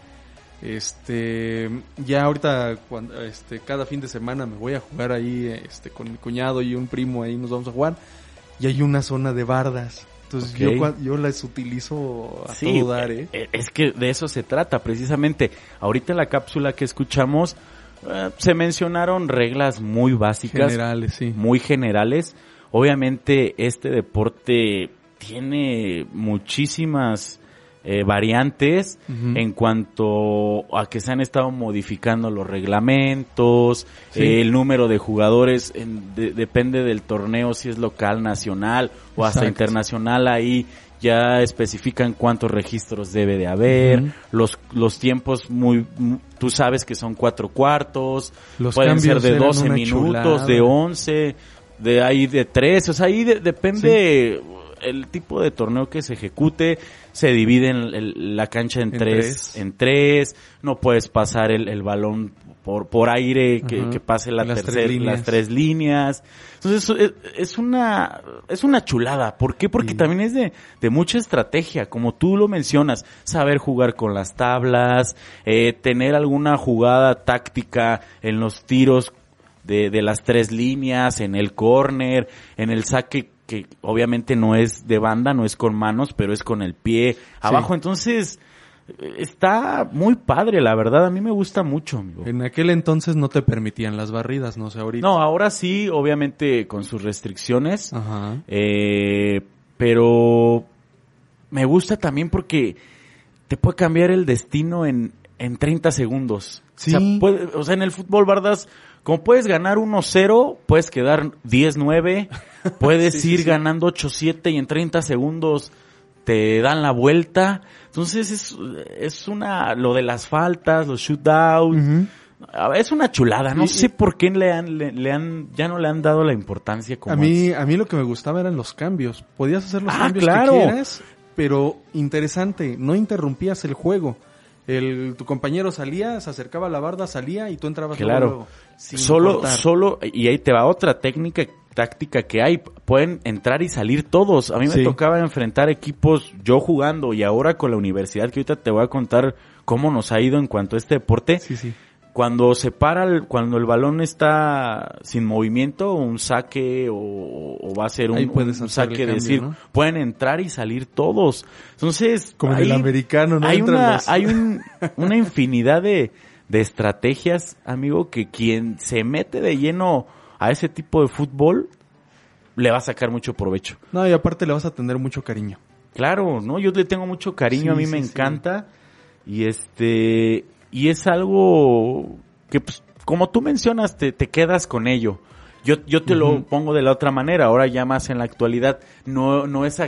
Ya ahorita cuando cada fin de semana me voy a jugar ahí con mi cuñado y un primo, ahí nos vamos a jugar, y hay una zona de bardas. Entonces yo las utilizo a todo dar, Es que de eso se trata precisamente. Ahorita en la cápsula que escuchamos se mencionaron reglas muy básicas, generales, sí. Muy generales. Obviamente este deporte tiene muchísimas variantes en cuanto a que se han estado modificando los reglamentos, el número de jugadores depende del torneo, si es local, nacional o hasta internacional. Ahí ya especifican cuántos registros debe de haber, los tiempos tú sabes que son 4 cuartos, los pueden ser de 12 minutos, chulada. De 11, de ahí de 13, o sea, ahí depende el tipo de torneo que se ejecute. Se divide la cancha en tres, no puedes pasar el balón por aire que pase las 3 líneas. Entonces es una chulada. ¿Por qué? Porque también es de mucha estrategia, como tú lo mencionas, saber jugar con las tablas, tener alguna jugada táctica en los tiros de las 3 líneas, en el córner, en el saque que obviamente no es de banda, no es con manos, pero es con el pie abajo. Entonces está muy padre, la verdad, a mí me gusta mucho, amigo. En aquel entonces no te permitían las barridas, no sé ahorita. No, ahora sí, obviamente con sus restricciones, pero me gusta también porque te puede cambiar el destino en en 30 segundos. Sí. O sea, en el fútbol, Bardas, como puedes ganar 1-0, puedes quedar 10-9, puedes ir ganando 8-7 y en 30 segundos te dan la vuelta. Entonces es lo de las faltas, los shootouts. Es una chulada, no sé por qué ya no le han dado la importancia como a mí lo que me gustaba eran los cambios. Podías hacer los cambios que quieras, pero interesante, no interrumpías el juego. Tu compañero salía, se acercaba a la barda, salía y tú entrabas luego. Solo, y ahí te va otra táctica que hay, pueden entrar y salir todos. A mí me tocaba enfrentar equipos yo jugando y ahora con la universidad, que ahorita te voy a contar cómo nos ha ido en cuanto a este deporte. Sí. Cuando cuando el balón está sin movimiento, un saque o va a ser un saque, de decir, ¿no? Pueden entrar y salir todos. Entonces, como en el americano, ¿no? Hay una infinidad de estrategias, amigo, que quien se mete de lleno a ese tipo de fútbol le va a sacar mucho provecho. No, y aparte le vas a tener mucho cariño. Claro, ¿no? Yo le tengo mucho cariño, a mí me encanta. Y es algo que, pues, como tú mencionas, te quedas con ello. Yo te lo pongo de la otra manera, ahora ya más en la actualidad, no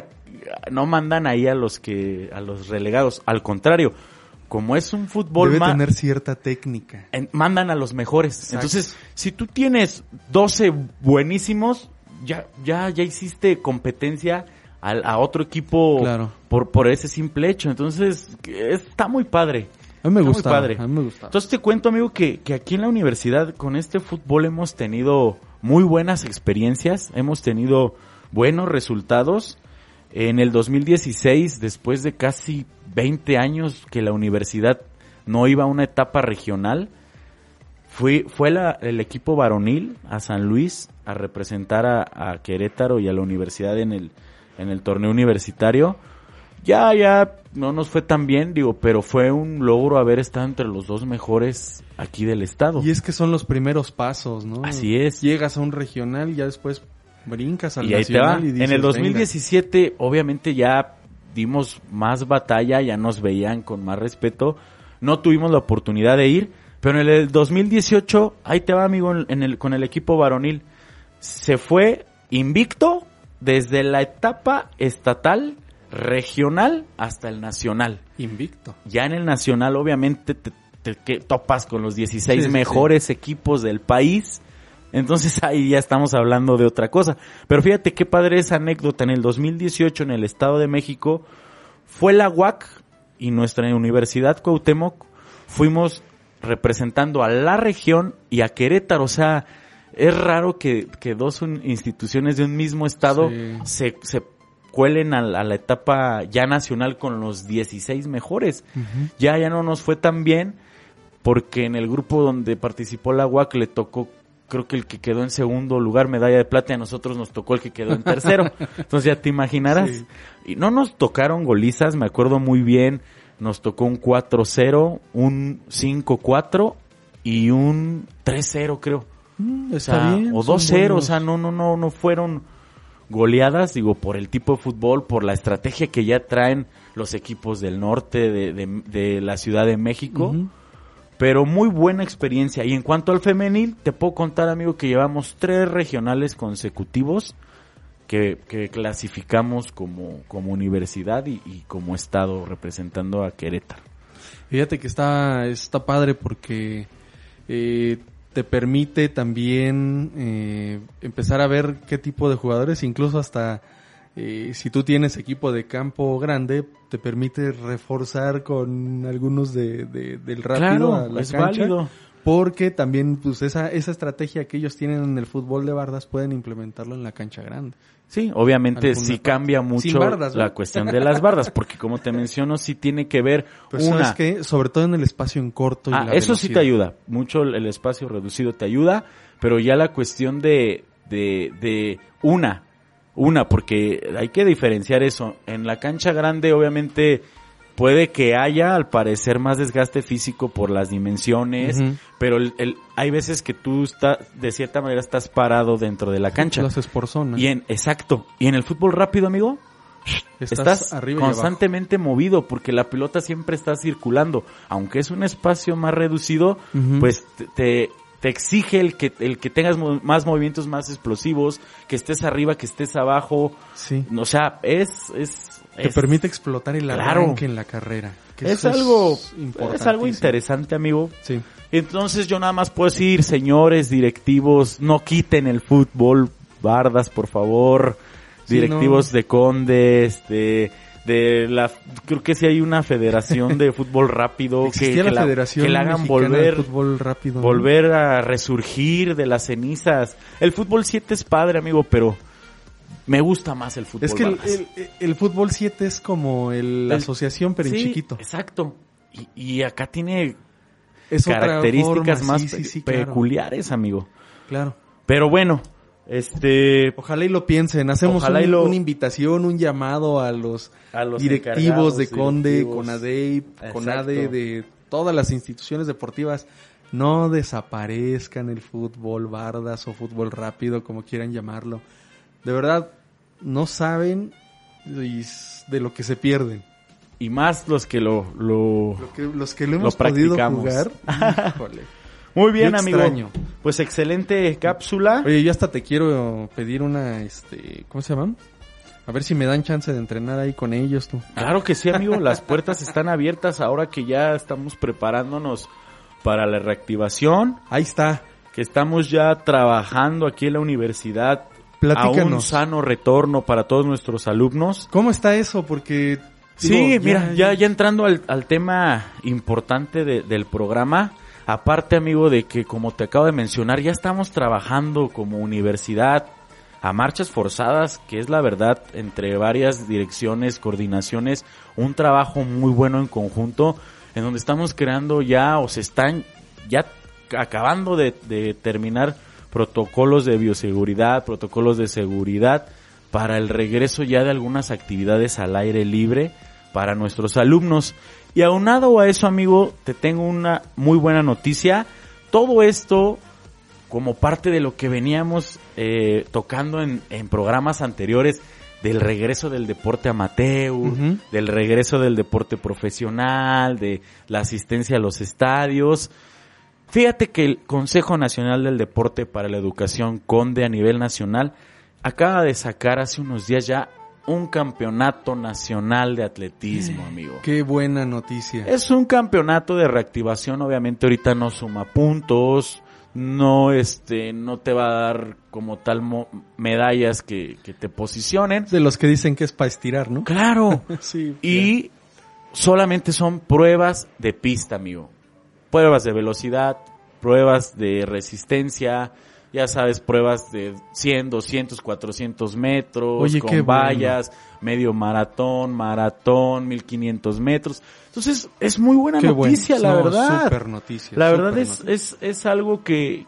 mandan ahí a los relegados, al contrario, como es un fútbol debe tener cierta técnica. Mandan a los mejores. Exacto. Entonces, si tú tienes 12 buenísimos, ya hiciste competencia a otro equipo, claro, por ese simple hecho. Entonces, está muy padre. A mí me gusta. Entonces te cuento, amigo, que aquí en la universidad con este fútbol hemos tenido muy buenas experiencias, hemos tenido buenos resultados. En el 2016, después de casi 20 años que la universidad no iba a una etapa regional, fue el equipo varonil a San Luis a representar a Querétaro y a la universidad en el torneo universitario. Ya no nos fue tan bien, pero fue un logro haber estado entre los dos mejores aquí del estado. Y es que son los primeros pasos, ¿no? Así es. Llegas a un regional y ya después brincas al nacional. Y ahí te va. Y dices, en el 2017, obviamente ya dimos más batalla, ya nos veían con más respeto. No tuvimos la oportunidad de ir, pero en el 2018, ahí te va, amigo, con el equipo varonil. Se fue invicto desde la etapa estatal, regional hasta el nacional. Invicto. Ya en el nacional obviamente te topas con los 16 mejores equipos del país. Entonces ahí ya estamos hablando de otra cosa. Pero fíjate qué padre esa anécdota. En el 2018 en el Estado de México fue la UAC y nuestra Universidad Cuauhtémoc fuimos representando a la región y a Querétaro. O sea, es raro que dos instituciones de un mismo estado se cuelen a la etapa ya nacional con los 16 mejores. Ya no nos fue tan bien porque en el grupo donde participó la UAC le tocó, creo que el que quedó en segundo lugar, medalla de plata, y a nosotros nos tocó el que quedó en tercero. Entonces ya te imaginarás. Sí. Y no nos tocaron golizas, me acuerdo muy bien, nos tocó un 4-0, un 5-4 y un 3-0 creo. Está bien. O 2-0, o sea, no fueron goleadas, por el tipo de fútbol, por la estrategia que ya traen los equipos del norte de la Ciudad de México, pero muy buena experiencia. Y en cuanto al femenil, te puedo contar, amigo, que llevamos 3 regionales consecutivos que clasificamos como universidad y como estado representando a Querétaro. Fíjate que está padre porque te permite también empezar a ver qué tipo de jugadores, incluso hasta si tú tienes equipo de campo grande, te permite reforzar con algunos del rápido a la es cancha. Válido. Porque también pues esa estrategia que ellos tienen en el fútbol de bardas pueden implementarlo en la cancha grande. Sí, obviamente sí cambia mucho bardas, ¿no? La cuestión de las bardas, porque como te menciono, sí tiene que ver pues ¿sabes qué? Sobre todo en el espacio en corto y la eso velocidad. Sí te ayuda, mucho el espacio reducido te ayuda, pero ya la cuestión de una, porque hay que diferenciar eso. En la cancha grande, obviamente, puede que haya, al parecer, más desgaste físico por las dimensiones, pero hay veces que tú de cierta manera estás parado dentro de la cancha. Lo haces por zona. Exacto. Y en el fútbol rápido, amigo, Estás arriba y constantemente movido porque la pelota siempre está circulando. Aunque es un espacio más reducido, pues te exige el que tengas más movimientos más explosivos, que estés arriba, que estés abajo. Sí. O sea, te permite explotar el arranque en la carrera. Es algo interesante, amigo. Sí. Entonces yo nada más puedo decir, señores directivos, no quiten el fútbol, bardas, por favor. Sí, directivos de Condes, creo que sí hay una federación de fútbol rápido que la hagan volver a resurgir de las cenizas. El fútbol 7 es padre, amigo, pero me gusta más el fútbol. Es que el fútbol 7 es como la asociación, pero en chiquito. Exacto. Y acá tiene es características forma, más peculiares, amigo. Claro. Pero bueno, ojalá y lo piensen. Hacemos una invitación, un llamado a los directivos de Conde, CONADE, de todas las instituciones deportivas. No desaparezcan el fútbol bardas o fútbol rápido, como quieran llamarlo. De verdad, no saben de lo que se pierden. Y más los que lo hemos podido jugar. Híjole. Muy bien, amigo. Pues excelente cápsula. Oye, yo hasta te quiero pedir una, ¿cómo se llaman? A ver si me dan chance de entrenar ahí con ellos, tú. Claro que sí, amigo. Las puertas están abiertas ahora que ya estamos preparándonos para la reactivación. Ahí está. Que estamos ya trabajando aquí en la universidad. Platícanos. A un sano retorno para todos nuestros alumnos. ¿Cómo está eso? Porque... Sí, mira, ya entrando al tema importante del programa, aparte, amigo, de que como te acabo de mencionar, ya estamos trabajando como universidad a marchas forzadas, que es la verdad, entre varias direcciones, coordinaciones, un trabajo muy bueno en conjunto, en donde estamos creando se están ya acabando de terminar protocolos de bioseguridad, protocolos de seguridad, para el regreso ya de algunas actividades al aire libre para nuestros alumnos. Y aunado a eso, amigo, te tengo una muy buena noticia. Todo esto como parte de lo que veníamos tocando en programas anteriores, del regreso del deporte amateur, del regreso del deporte profesional, de la asistencia a los estadios. Fíjate que el Consejo Nacional del Deporte para la Educación, CONDE, a nivel nacional, acaba de sacar hace unos días ya un campeonato nacional de atletismo, amigo. Qué buena noticia. Es un campeonato de reactivación, obviamente ahorita no suma puntos, no te va a dar como tal medallas que te posicionen. De los que dicen que es para estirar, ¿no? Claro. Sí. Y solamente son pruebas de pista, amigo. Pruebas de velocidad, pruebas de resistencia, ya sabes, pruebas de 100, 200, 400 metros, oye, con vallas, medio maratón, 1500 metros. Entonces, es muy buena noticia, la verdad. Súper noticia. La verdad es algo que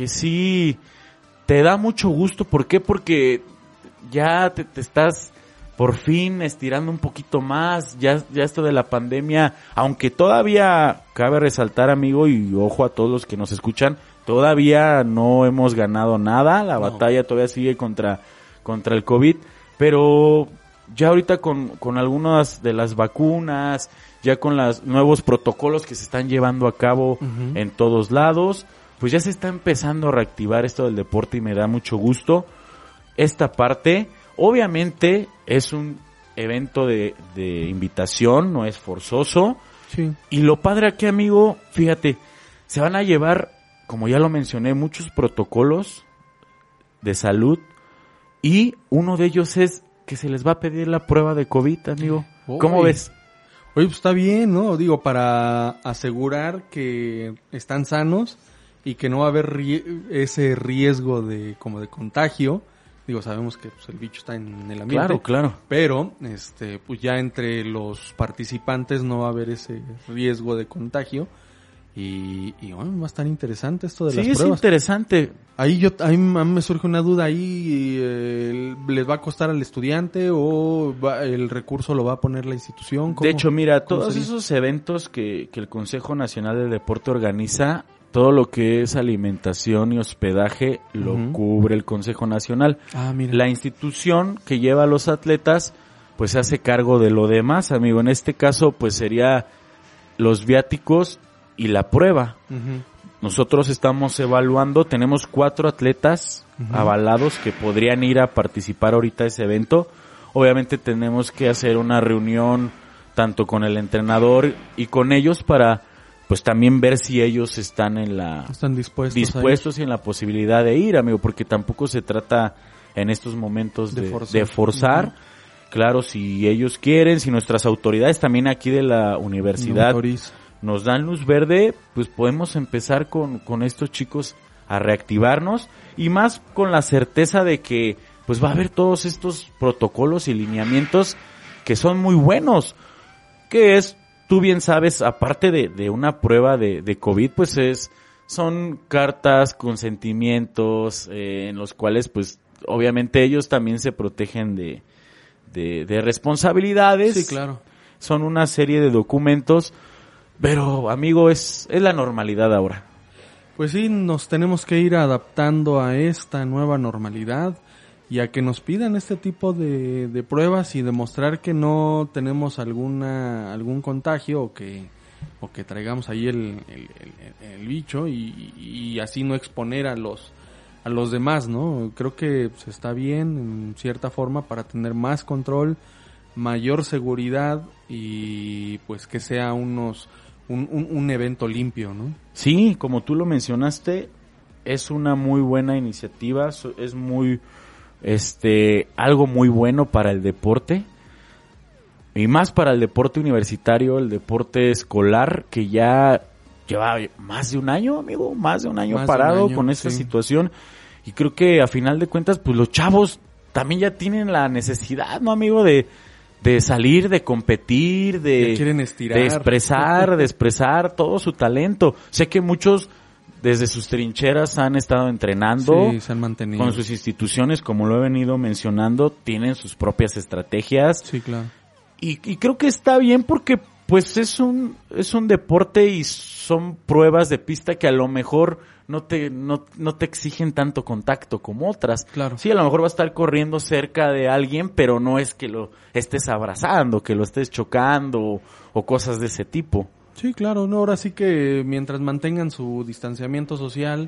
sí te da mucho gusto. ¿Por qué? Porque ya te estás por fin estirando un poquito más, ya esto de la pandemia, aunque todavía cabe resaltar, amigo, y ojo a todos los que nos escuchan, todavía no hemos ganado nada, la batalla todavía sigue contra el COVID, pero ya ahorita con algunas de las vacunas, ya con los nuevos protocolos que se están llevando a cabo en todos lados, pues ya se está empezando a reactivar esto del deporte y me da mucho gusto esta parte. Obviamente es un evento de invitación, no es forzoso. Sí. Y lo padre aquí, amigo, fíjate, se van a llevar, como ya lo mencioné, muchos protocolos de salud y uno de ellos es que se les va a pedir la prueba de COVID, amigo. ¿Cómo ves? Oye, pues está bien, ¿no? Digo, para asegurar que están sanos y que no va a haber ese riesgo de contagio. Digo, sabemos que pues, el bicho está en el ambiente. Claro. Pero, pues ya entre los participantes no va a haber ese riesgo de contagio. Y bueno, va a estar interesante esto de las pruebas. Sí, es interesante. A mí me surge una duda ahí. ¿Les va a costar al estudiante o el recurso lo va a poner la institución? De hecho, mira, todos esos eventos que el Consejo Nacional del Deporte organiza, todo lo que es alimentación y hospedaje lo cubre el Consejo Nacional. Ah, mira. La institución que lleva a los atletas pues se hace cargo de lo demás, amigo. En este caso, pues sería los viáticos y la prueba. Ujú. Nosotros estamos evaluando, tenemos 4 atletas avalados que podrían ir a participar ahorita a ese evento. Obviamente tenemos que hacer una reunión tanto con el entrenador y con ellos para pues también ver si ellos están Están dispuestos y en la posibilidad de ir, amigo, porque tampoco se trata en estos momentos de forzar. Uh-huh. Claro, si ellos quieren, si nuestras autoridades también aquí de la universidad nos dan luz verde, pues podemos empezar con estos chicos a reactivarnos y más con la certeza de que pues va a haber todos estos protocolos y lineamientos que son muy buenos, que es, tú bien sabes, aparte de una prueba de COVID, pues son cartas, consentimientos, en los cuales pues obviamente ellos también se protegen de responsabilidades. Sí, claro. Son una serie de documentos, pero amigo, es la normalidad ahora. Pues sí, nos tenemos que ir adaptando a esta nueva normalidad y a que nos pidan este tipo de pruebas y demostrar que no tenemos algún contagio o que traigamos ahí el bicho y así no exponer a los demás, ¿no? Creo que pues, está bien en cierta forma para tener más control, mayor seguridad y pues que sea un evento limpio, ¿no? Sí, como tú lo mencionaste, es una muy buena iniciativa, es muy algo muy bueno para el deporte y más para el deporte universitario, el deporte escolar, que ya lleva más de un año, amigo, más de un año parado con esta situación, y creo que a final de cuentas pues los chavos también ya tienen la necesidad, ¿no, amigo? De salir, de competir, de quieren estirar, de expresar todo su talento. Sé que muchos desde sus trincheras han estado entrenando, sí, se han mantenido con sus instituciones, como lo he venido mencionando, tienen sus propias estrategias. Sí, claro. Y creo que está bien porque pues es un deporte y son pruebas de pista que a lo mejor no te exigen tanto contacto como otras. Claro. Sí, a lo mejor va a estar corriendo cerca de alguien, pero no es que lo estés abrazando, que lo estés chocando o cosas de ese tipo. Sí, claro, no, ahora sí que mientras mantengan su distanciamiento social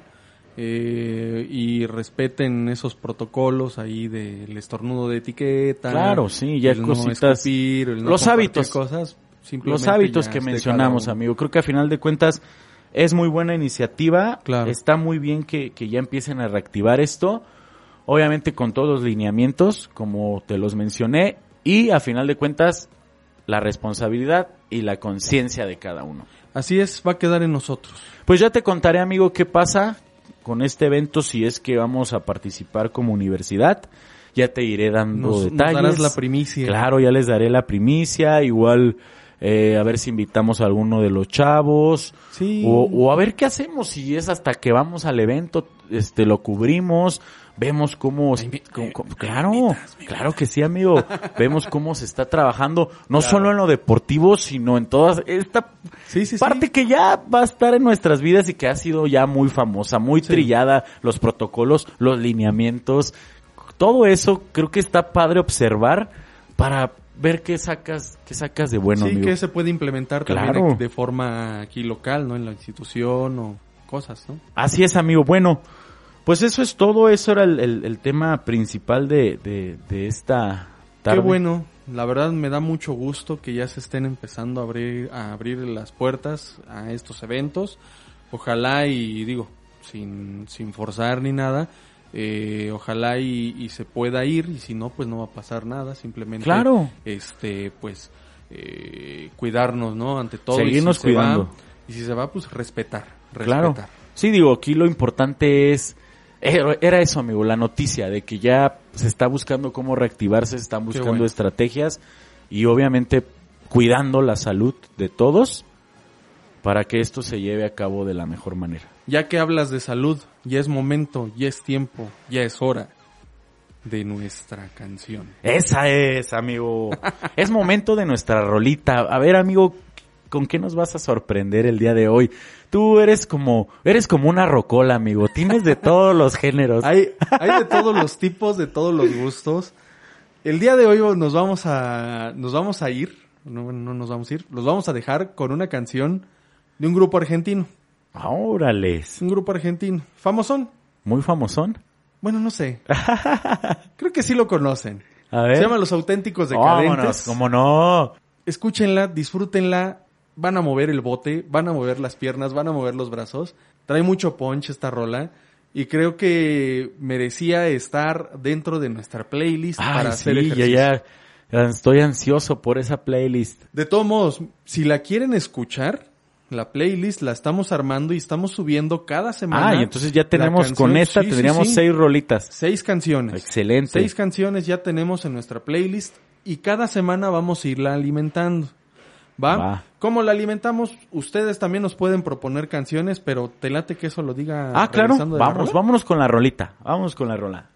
y respeten esos protocolos ahí del estornudo de etiqueta. Claro, sí, ya cositas, no escupir, el no los hábitos, cosas, los hábitos que mencionamos, amigo. Creo que a final de cuentas es muy buena iniciativa. Claro. Está muy bien que ya empiecen a reactivar esto, obviamente con todos los lineamientos, como te los mencioné, y a final de cuentas la responsabilidad y la conciencia de cada uno. Así es, va a quedar en nosotros. Pues ya te contaré, amigo, qué pasa con este evento, si es que vamos a participar como universidad. Ya te iré dando detalles. Nos darás la primicia. Claro, ya les daré la primicia, igual a ver si invitamos a alguno de los chavos, sí. o a ver qué hacemos, si es hasta que vamos al evento, lo cubrimos, vemos cómo, claro que sí, amigo, vemos cómo se está trabajando, no solo en lo deportivo, sino en toda esta parte que ya va a estar en nuestras vidas y que ha sido ya muy famosa, muy trillada, los protocolos, los lineamientos, todo eso creo que está padre observar para ver qué sacas de bueno, amigo. Sí, que se puede implementar también de forma aquí local, ¿no? En la institución o cosas, ¿no? Así es, amigo. Bueno, pues eso es todo. Eso era el tema principal de esta tarde. Qué bueno. La verdad me da mucho gusto que ya se estén empezando a abrir las puertas a estos eventos. Ojalá y digo, sin forzar ni nada, ojalá y se pueda ir, y si no, pues no va a pasar nada, simplemente pues cuidarnos, ¿no? Ante todo, seguirnos cuidando. Y si se va, pues respetar. Claro. Sí, digo, aquí lo importante era eso, amigo, la noticia de que ya se está buscando cómo reactivarse, se están buscando estrategias y obviamente cuidando la salud de todos para que esto se lleve a cabo de la mejor manera. Ya que hablas de salud, ya es momento, ya es tiempo, ya es hora de nuestra canción. Esa es, amigo. Es momento de nuestra rolita. A ver, amigo, ¿con qué nos vas a sorprender el día de hoy? Tú eres como una rocola, amigo. Tienes de todos los géneros. Hay de todos los tipos, de todos los gustos. El día de hoy nos vamos a ir, no nos vamos a ir, los vamos a dejar con una canción de un grupo argentino. ¡Órales! Un grupo argentino, famosón. ¿Muy famosón? Bueno, no sé. Creo que sí lo conocen. A ver. Se llama Los Auténticos Decadentes. Vámonos, ¿cómo no? Escúchenla, disfrútenla, van a mover el bote, van a mover las piernas, van a mover los brazos. Trae mucho punch esta rola y creo que merecía estar dentro de nuestra playlist para hacer ejercicio. ya estoy ansioso por esa playlist. De todos modos, si la quieren escuchar, la playlist la estamos armando y estamos subiendo cada semana. Y entonces ya tenemos con esta, tendríamos 6 rolitas. 6 canciones. Excelente. 6 canciones ya tenemos en nuestra playlist y cada semana vamos a irla alimentando. ¿Va? ¿Cómo la alimentamos? Ustedes también nos pueden proponer canciones, pero te late que eso lo diga. Claro. Vámonos con la rolita. Vámonos con la rola.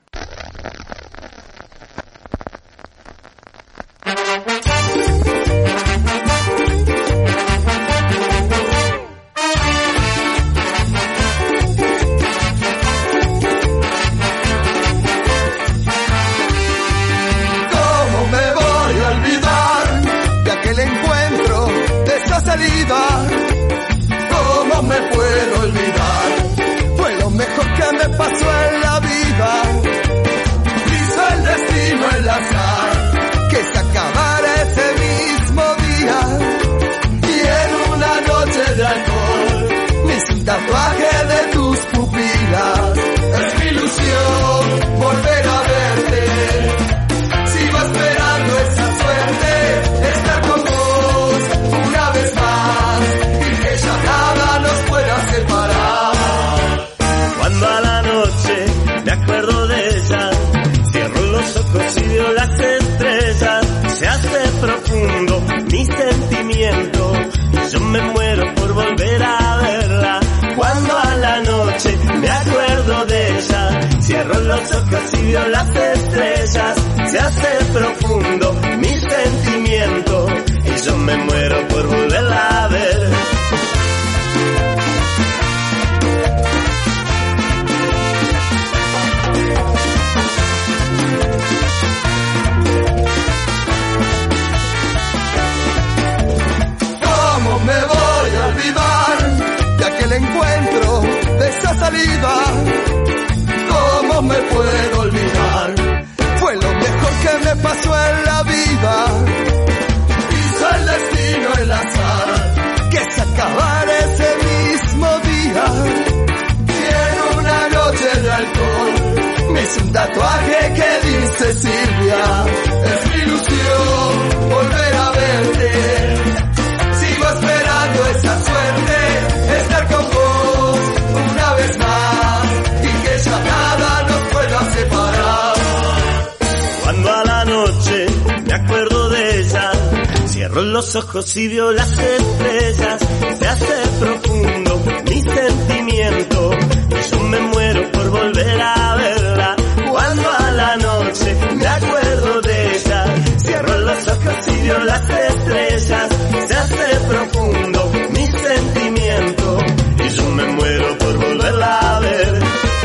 ¿Cómo me puedo olvidar? Fue lo mejor que me pasó en la vida. Hizo el destino el azar que se acabara ese mismo día. Y en una noche de alcohol me hice un tatuaje de tus pupilas. Es mi ilusión volver a verte. Sigo esperando esa suerte, estar con vos una vez más. Nada nos pueda separar. Cuando a la noche me acuerdo de ella, cierro los ojos y veo las estrellas. Se hace profundo mi sentimiento y yo me muero por volver a verla. Cuando a la noche me acuerdo de ella, cierro los ojos y veo las estrellas. Se hace profundo mi sentimiento y yo me muero por volverla a ver. Me voy a olvidar de aquel encuentro, de esa salida. ¿Cómo me puedo olvidar? Fue lo mejor que me pasó en la vida. Hizo el destino el azar que se acabara ese mismo día. Y en una noche de alcohol me hice un tatuaje que dice Silvia. Es mi ilusión volver a verte. Esperando esa suerte, estar con vos una vez más y que ya nada nos pueda separar. Cuando a la noche me acuerdo de ella, cierro los ojos y veo las estrellas. Se hace profundo mi sentimiento y yo me muero por volver a verla. Cuando a la noche me acuerdo de ella, cierro los ojos y veo las estrellas. Se hace profundo mi sentimiento y yo me muero por volverla a ver.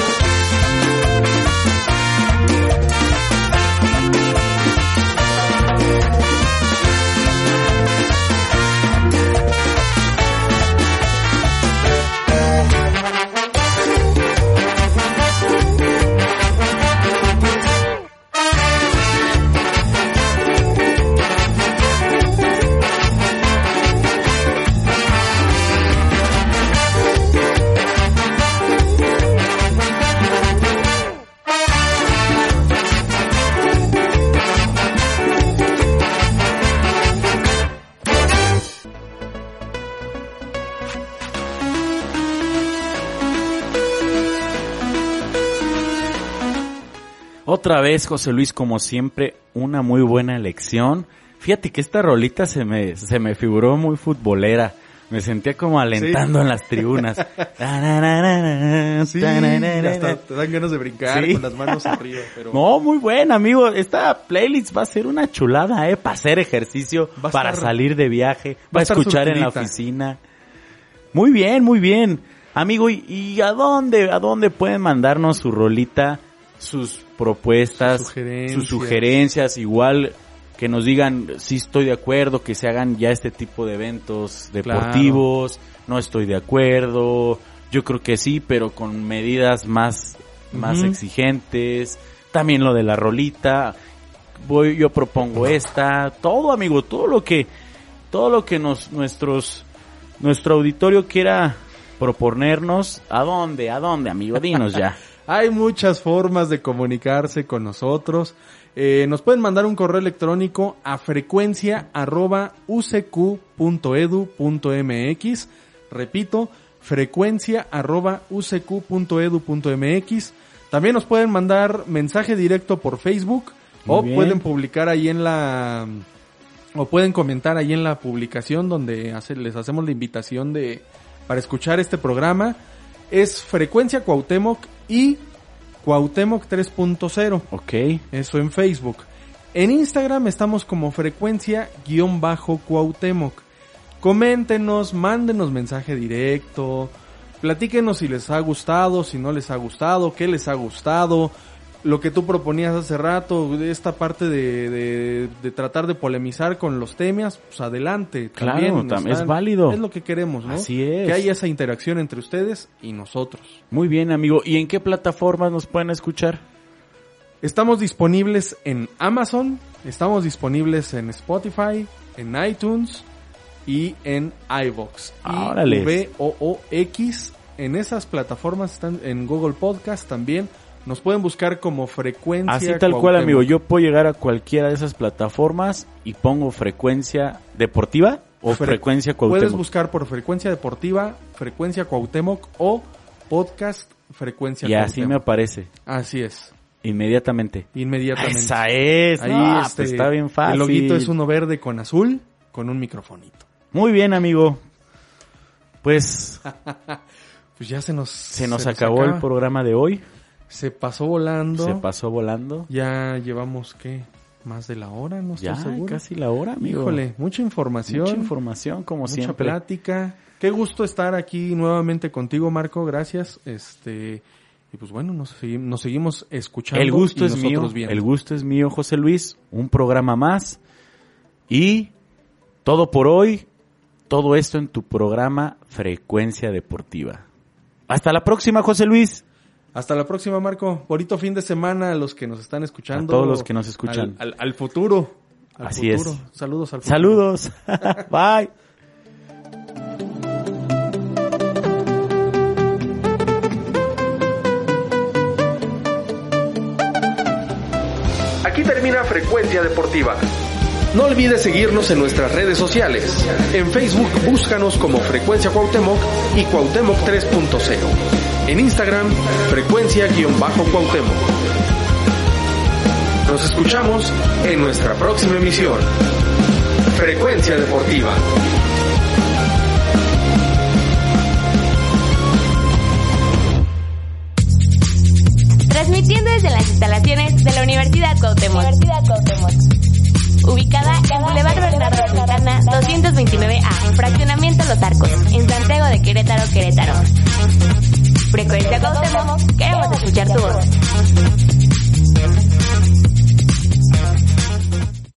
Otra vez, José Luis, como siempre, una muy buena elección. Fíjate que esta rolita se me figuró muy futbolera. Me sentía como alentando en las tribunas. Sí, hasta te dan ganas de brincar con las manos arriba. Pero... No, muy buena, amigo. Esta playlist va a ser una chulada, para hacer ejercicio, para salir de viaje, para escuchar en la oficina. Muy bien, muy bien. Amigo, ¿y a dónde pueden mandarnos su rolita sus propuestas, sus sugerencias, igual que nos digan si estoy de acuerdo, que se hagan ya este tipo de eventos deportivos, no estoy de acuerdo, yo creo que sí, pero con medidas más exigentes, también lo de la rolita, yo propongo todo amigo, todo lo que nuestro auditorio quiera proponernos. ¿A dónde, amigo? Dinos ya. Hay muchas formas de comunicarse con nosotros. Nos pueden mandar un correo electrónico a frecuencia@ucq.edu.mx. Repito, frecuencia@ucq.edu.mx. También nos pueden mandar mensaje directo por Facebook. Pueden publicar ahí o pueden comentar ahí en la publicación donde les hacemos la invitación para escuchar este programa. Es Frecuencia Cuauhtémoc y Cuauhtémoc 3.0. Ok. Eso en Facebook. En Instagram estamos como Frecuencia_Cuauhtémoc. Coméntenos, mándenos mensaje directo, platíquenos si les ha gustado, si no les ha gustado, qué les ha gustado. Lo que tú proponías hace rato, esta parte de tratar de polemizar con los temas, pues adelante. Claro, es válido. Es lo que queremos, ¿no? Así es. Que haya esa interacción entre ustedes y nosotros. Muy bien, amigo. ¿Y en qué plataformas nos pueden escuchar? Estamos disponibles en Amazon, estamos disponibles en Spotify, en iTunes y en iVoox. ¡Órale! VOOX. En esas plataformas están en Google Podcast también. Nos pueden buscar como Frecuencia Así tal cual, amigo. Yo puedo llegar a cualquiera de esas plataformas y pongo Frecuencia Deportiva o Frecuencia Cuauhtémoc. Puedes buscar por Frecuencia Deportiva, Frecuencia Cuauhtémoc o Podcast Frecuencia Cuauhtémoc. Y así me aparece. Así es. Inmediatamente. Esa es. Ahí pues está bien fácil. El loguito es uno verde con azul, con un microfonito. Muy bien, amigo. Pues pues ya se nos acabó el programa de hoy. Se pasó volando. Ya llevamos, ¿qué? ¿Más de la hora? No estoy seguro. Casi la hora, amigo. Híjole, mucha información. Como mucha siempre. Mucha plática. Qué gusto estar aquí nuevamente contigo, Marco. Gracias. Y pues bueno, nos seguimos escuchando. El gusto es mío. Viendo. El gusto es mío, José Luis. Un programa más. Y todo por hoy. Todo esto en tu programa Frecuencia Deportiva. Hasta la próxima, José Luis. Hasta la próxima, Marco. Bonito fin de semana a los que nos están escuchando. A todos los que nos escuchan. Al futuro. Así es. Saludos al futuro. Saludos. Bye. Aquí termina Frecuencia Deportiva. No olvides seguirnos en nuestras redes sociales. En Facebook búscanos como Frecuencia Cuauhtémoc y Cuauhtémoc 3.0. En Instagram, Frecuencia_Cuauhtémoc. Nos escuchamos en nuestra próxima emisión. Frecuencia Deportiva. Transmitiendo desde las instalaciones de la Universidad Cuauhtémoc. Ubicada en Boulevard Bernardo Santana 229A, Fraccionamiento Los Arcos, en Santiago de Querétaro. Frecuencia Cuauhtémoc, queremos escuchar tu voz.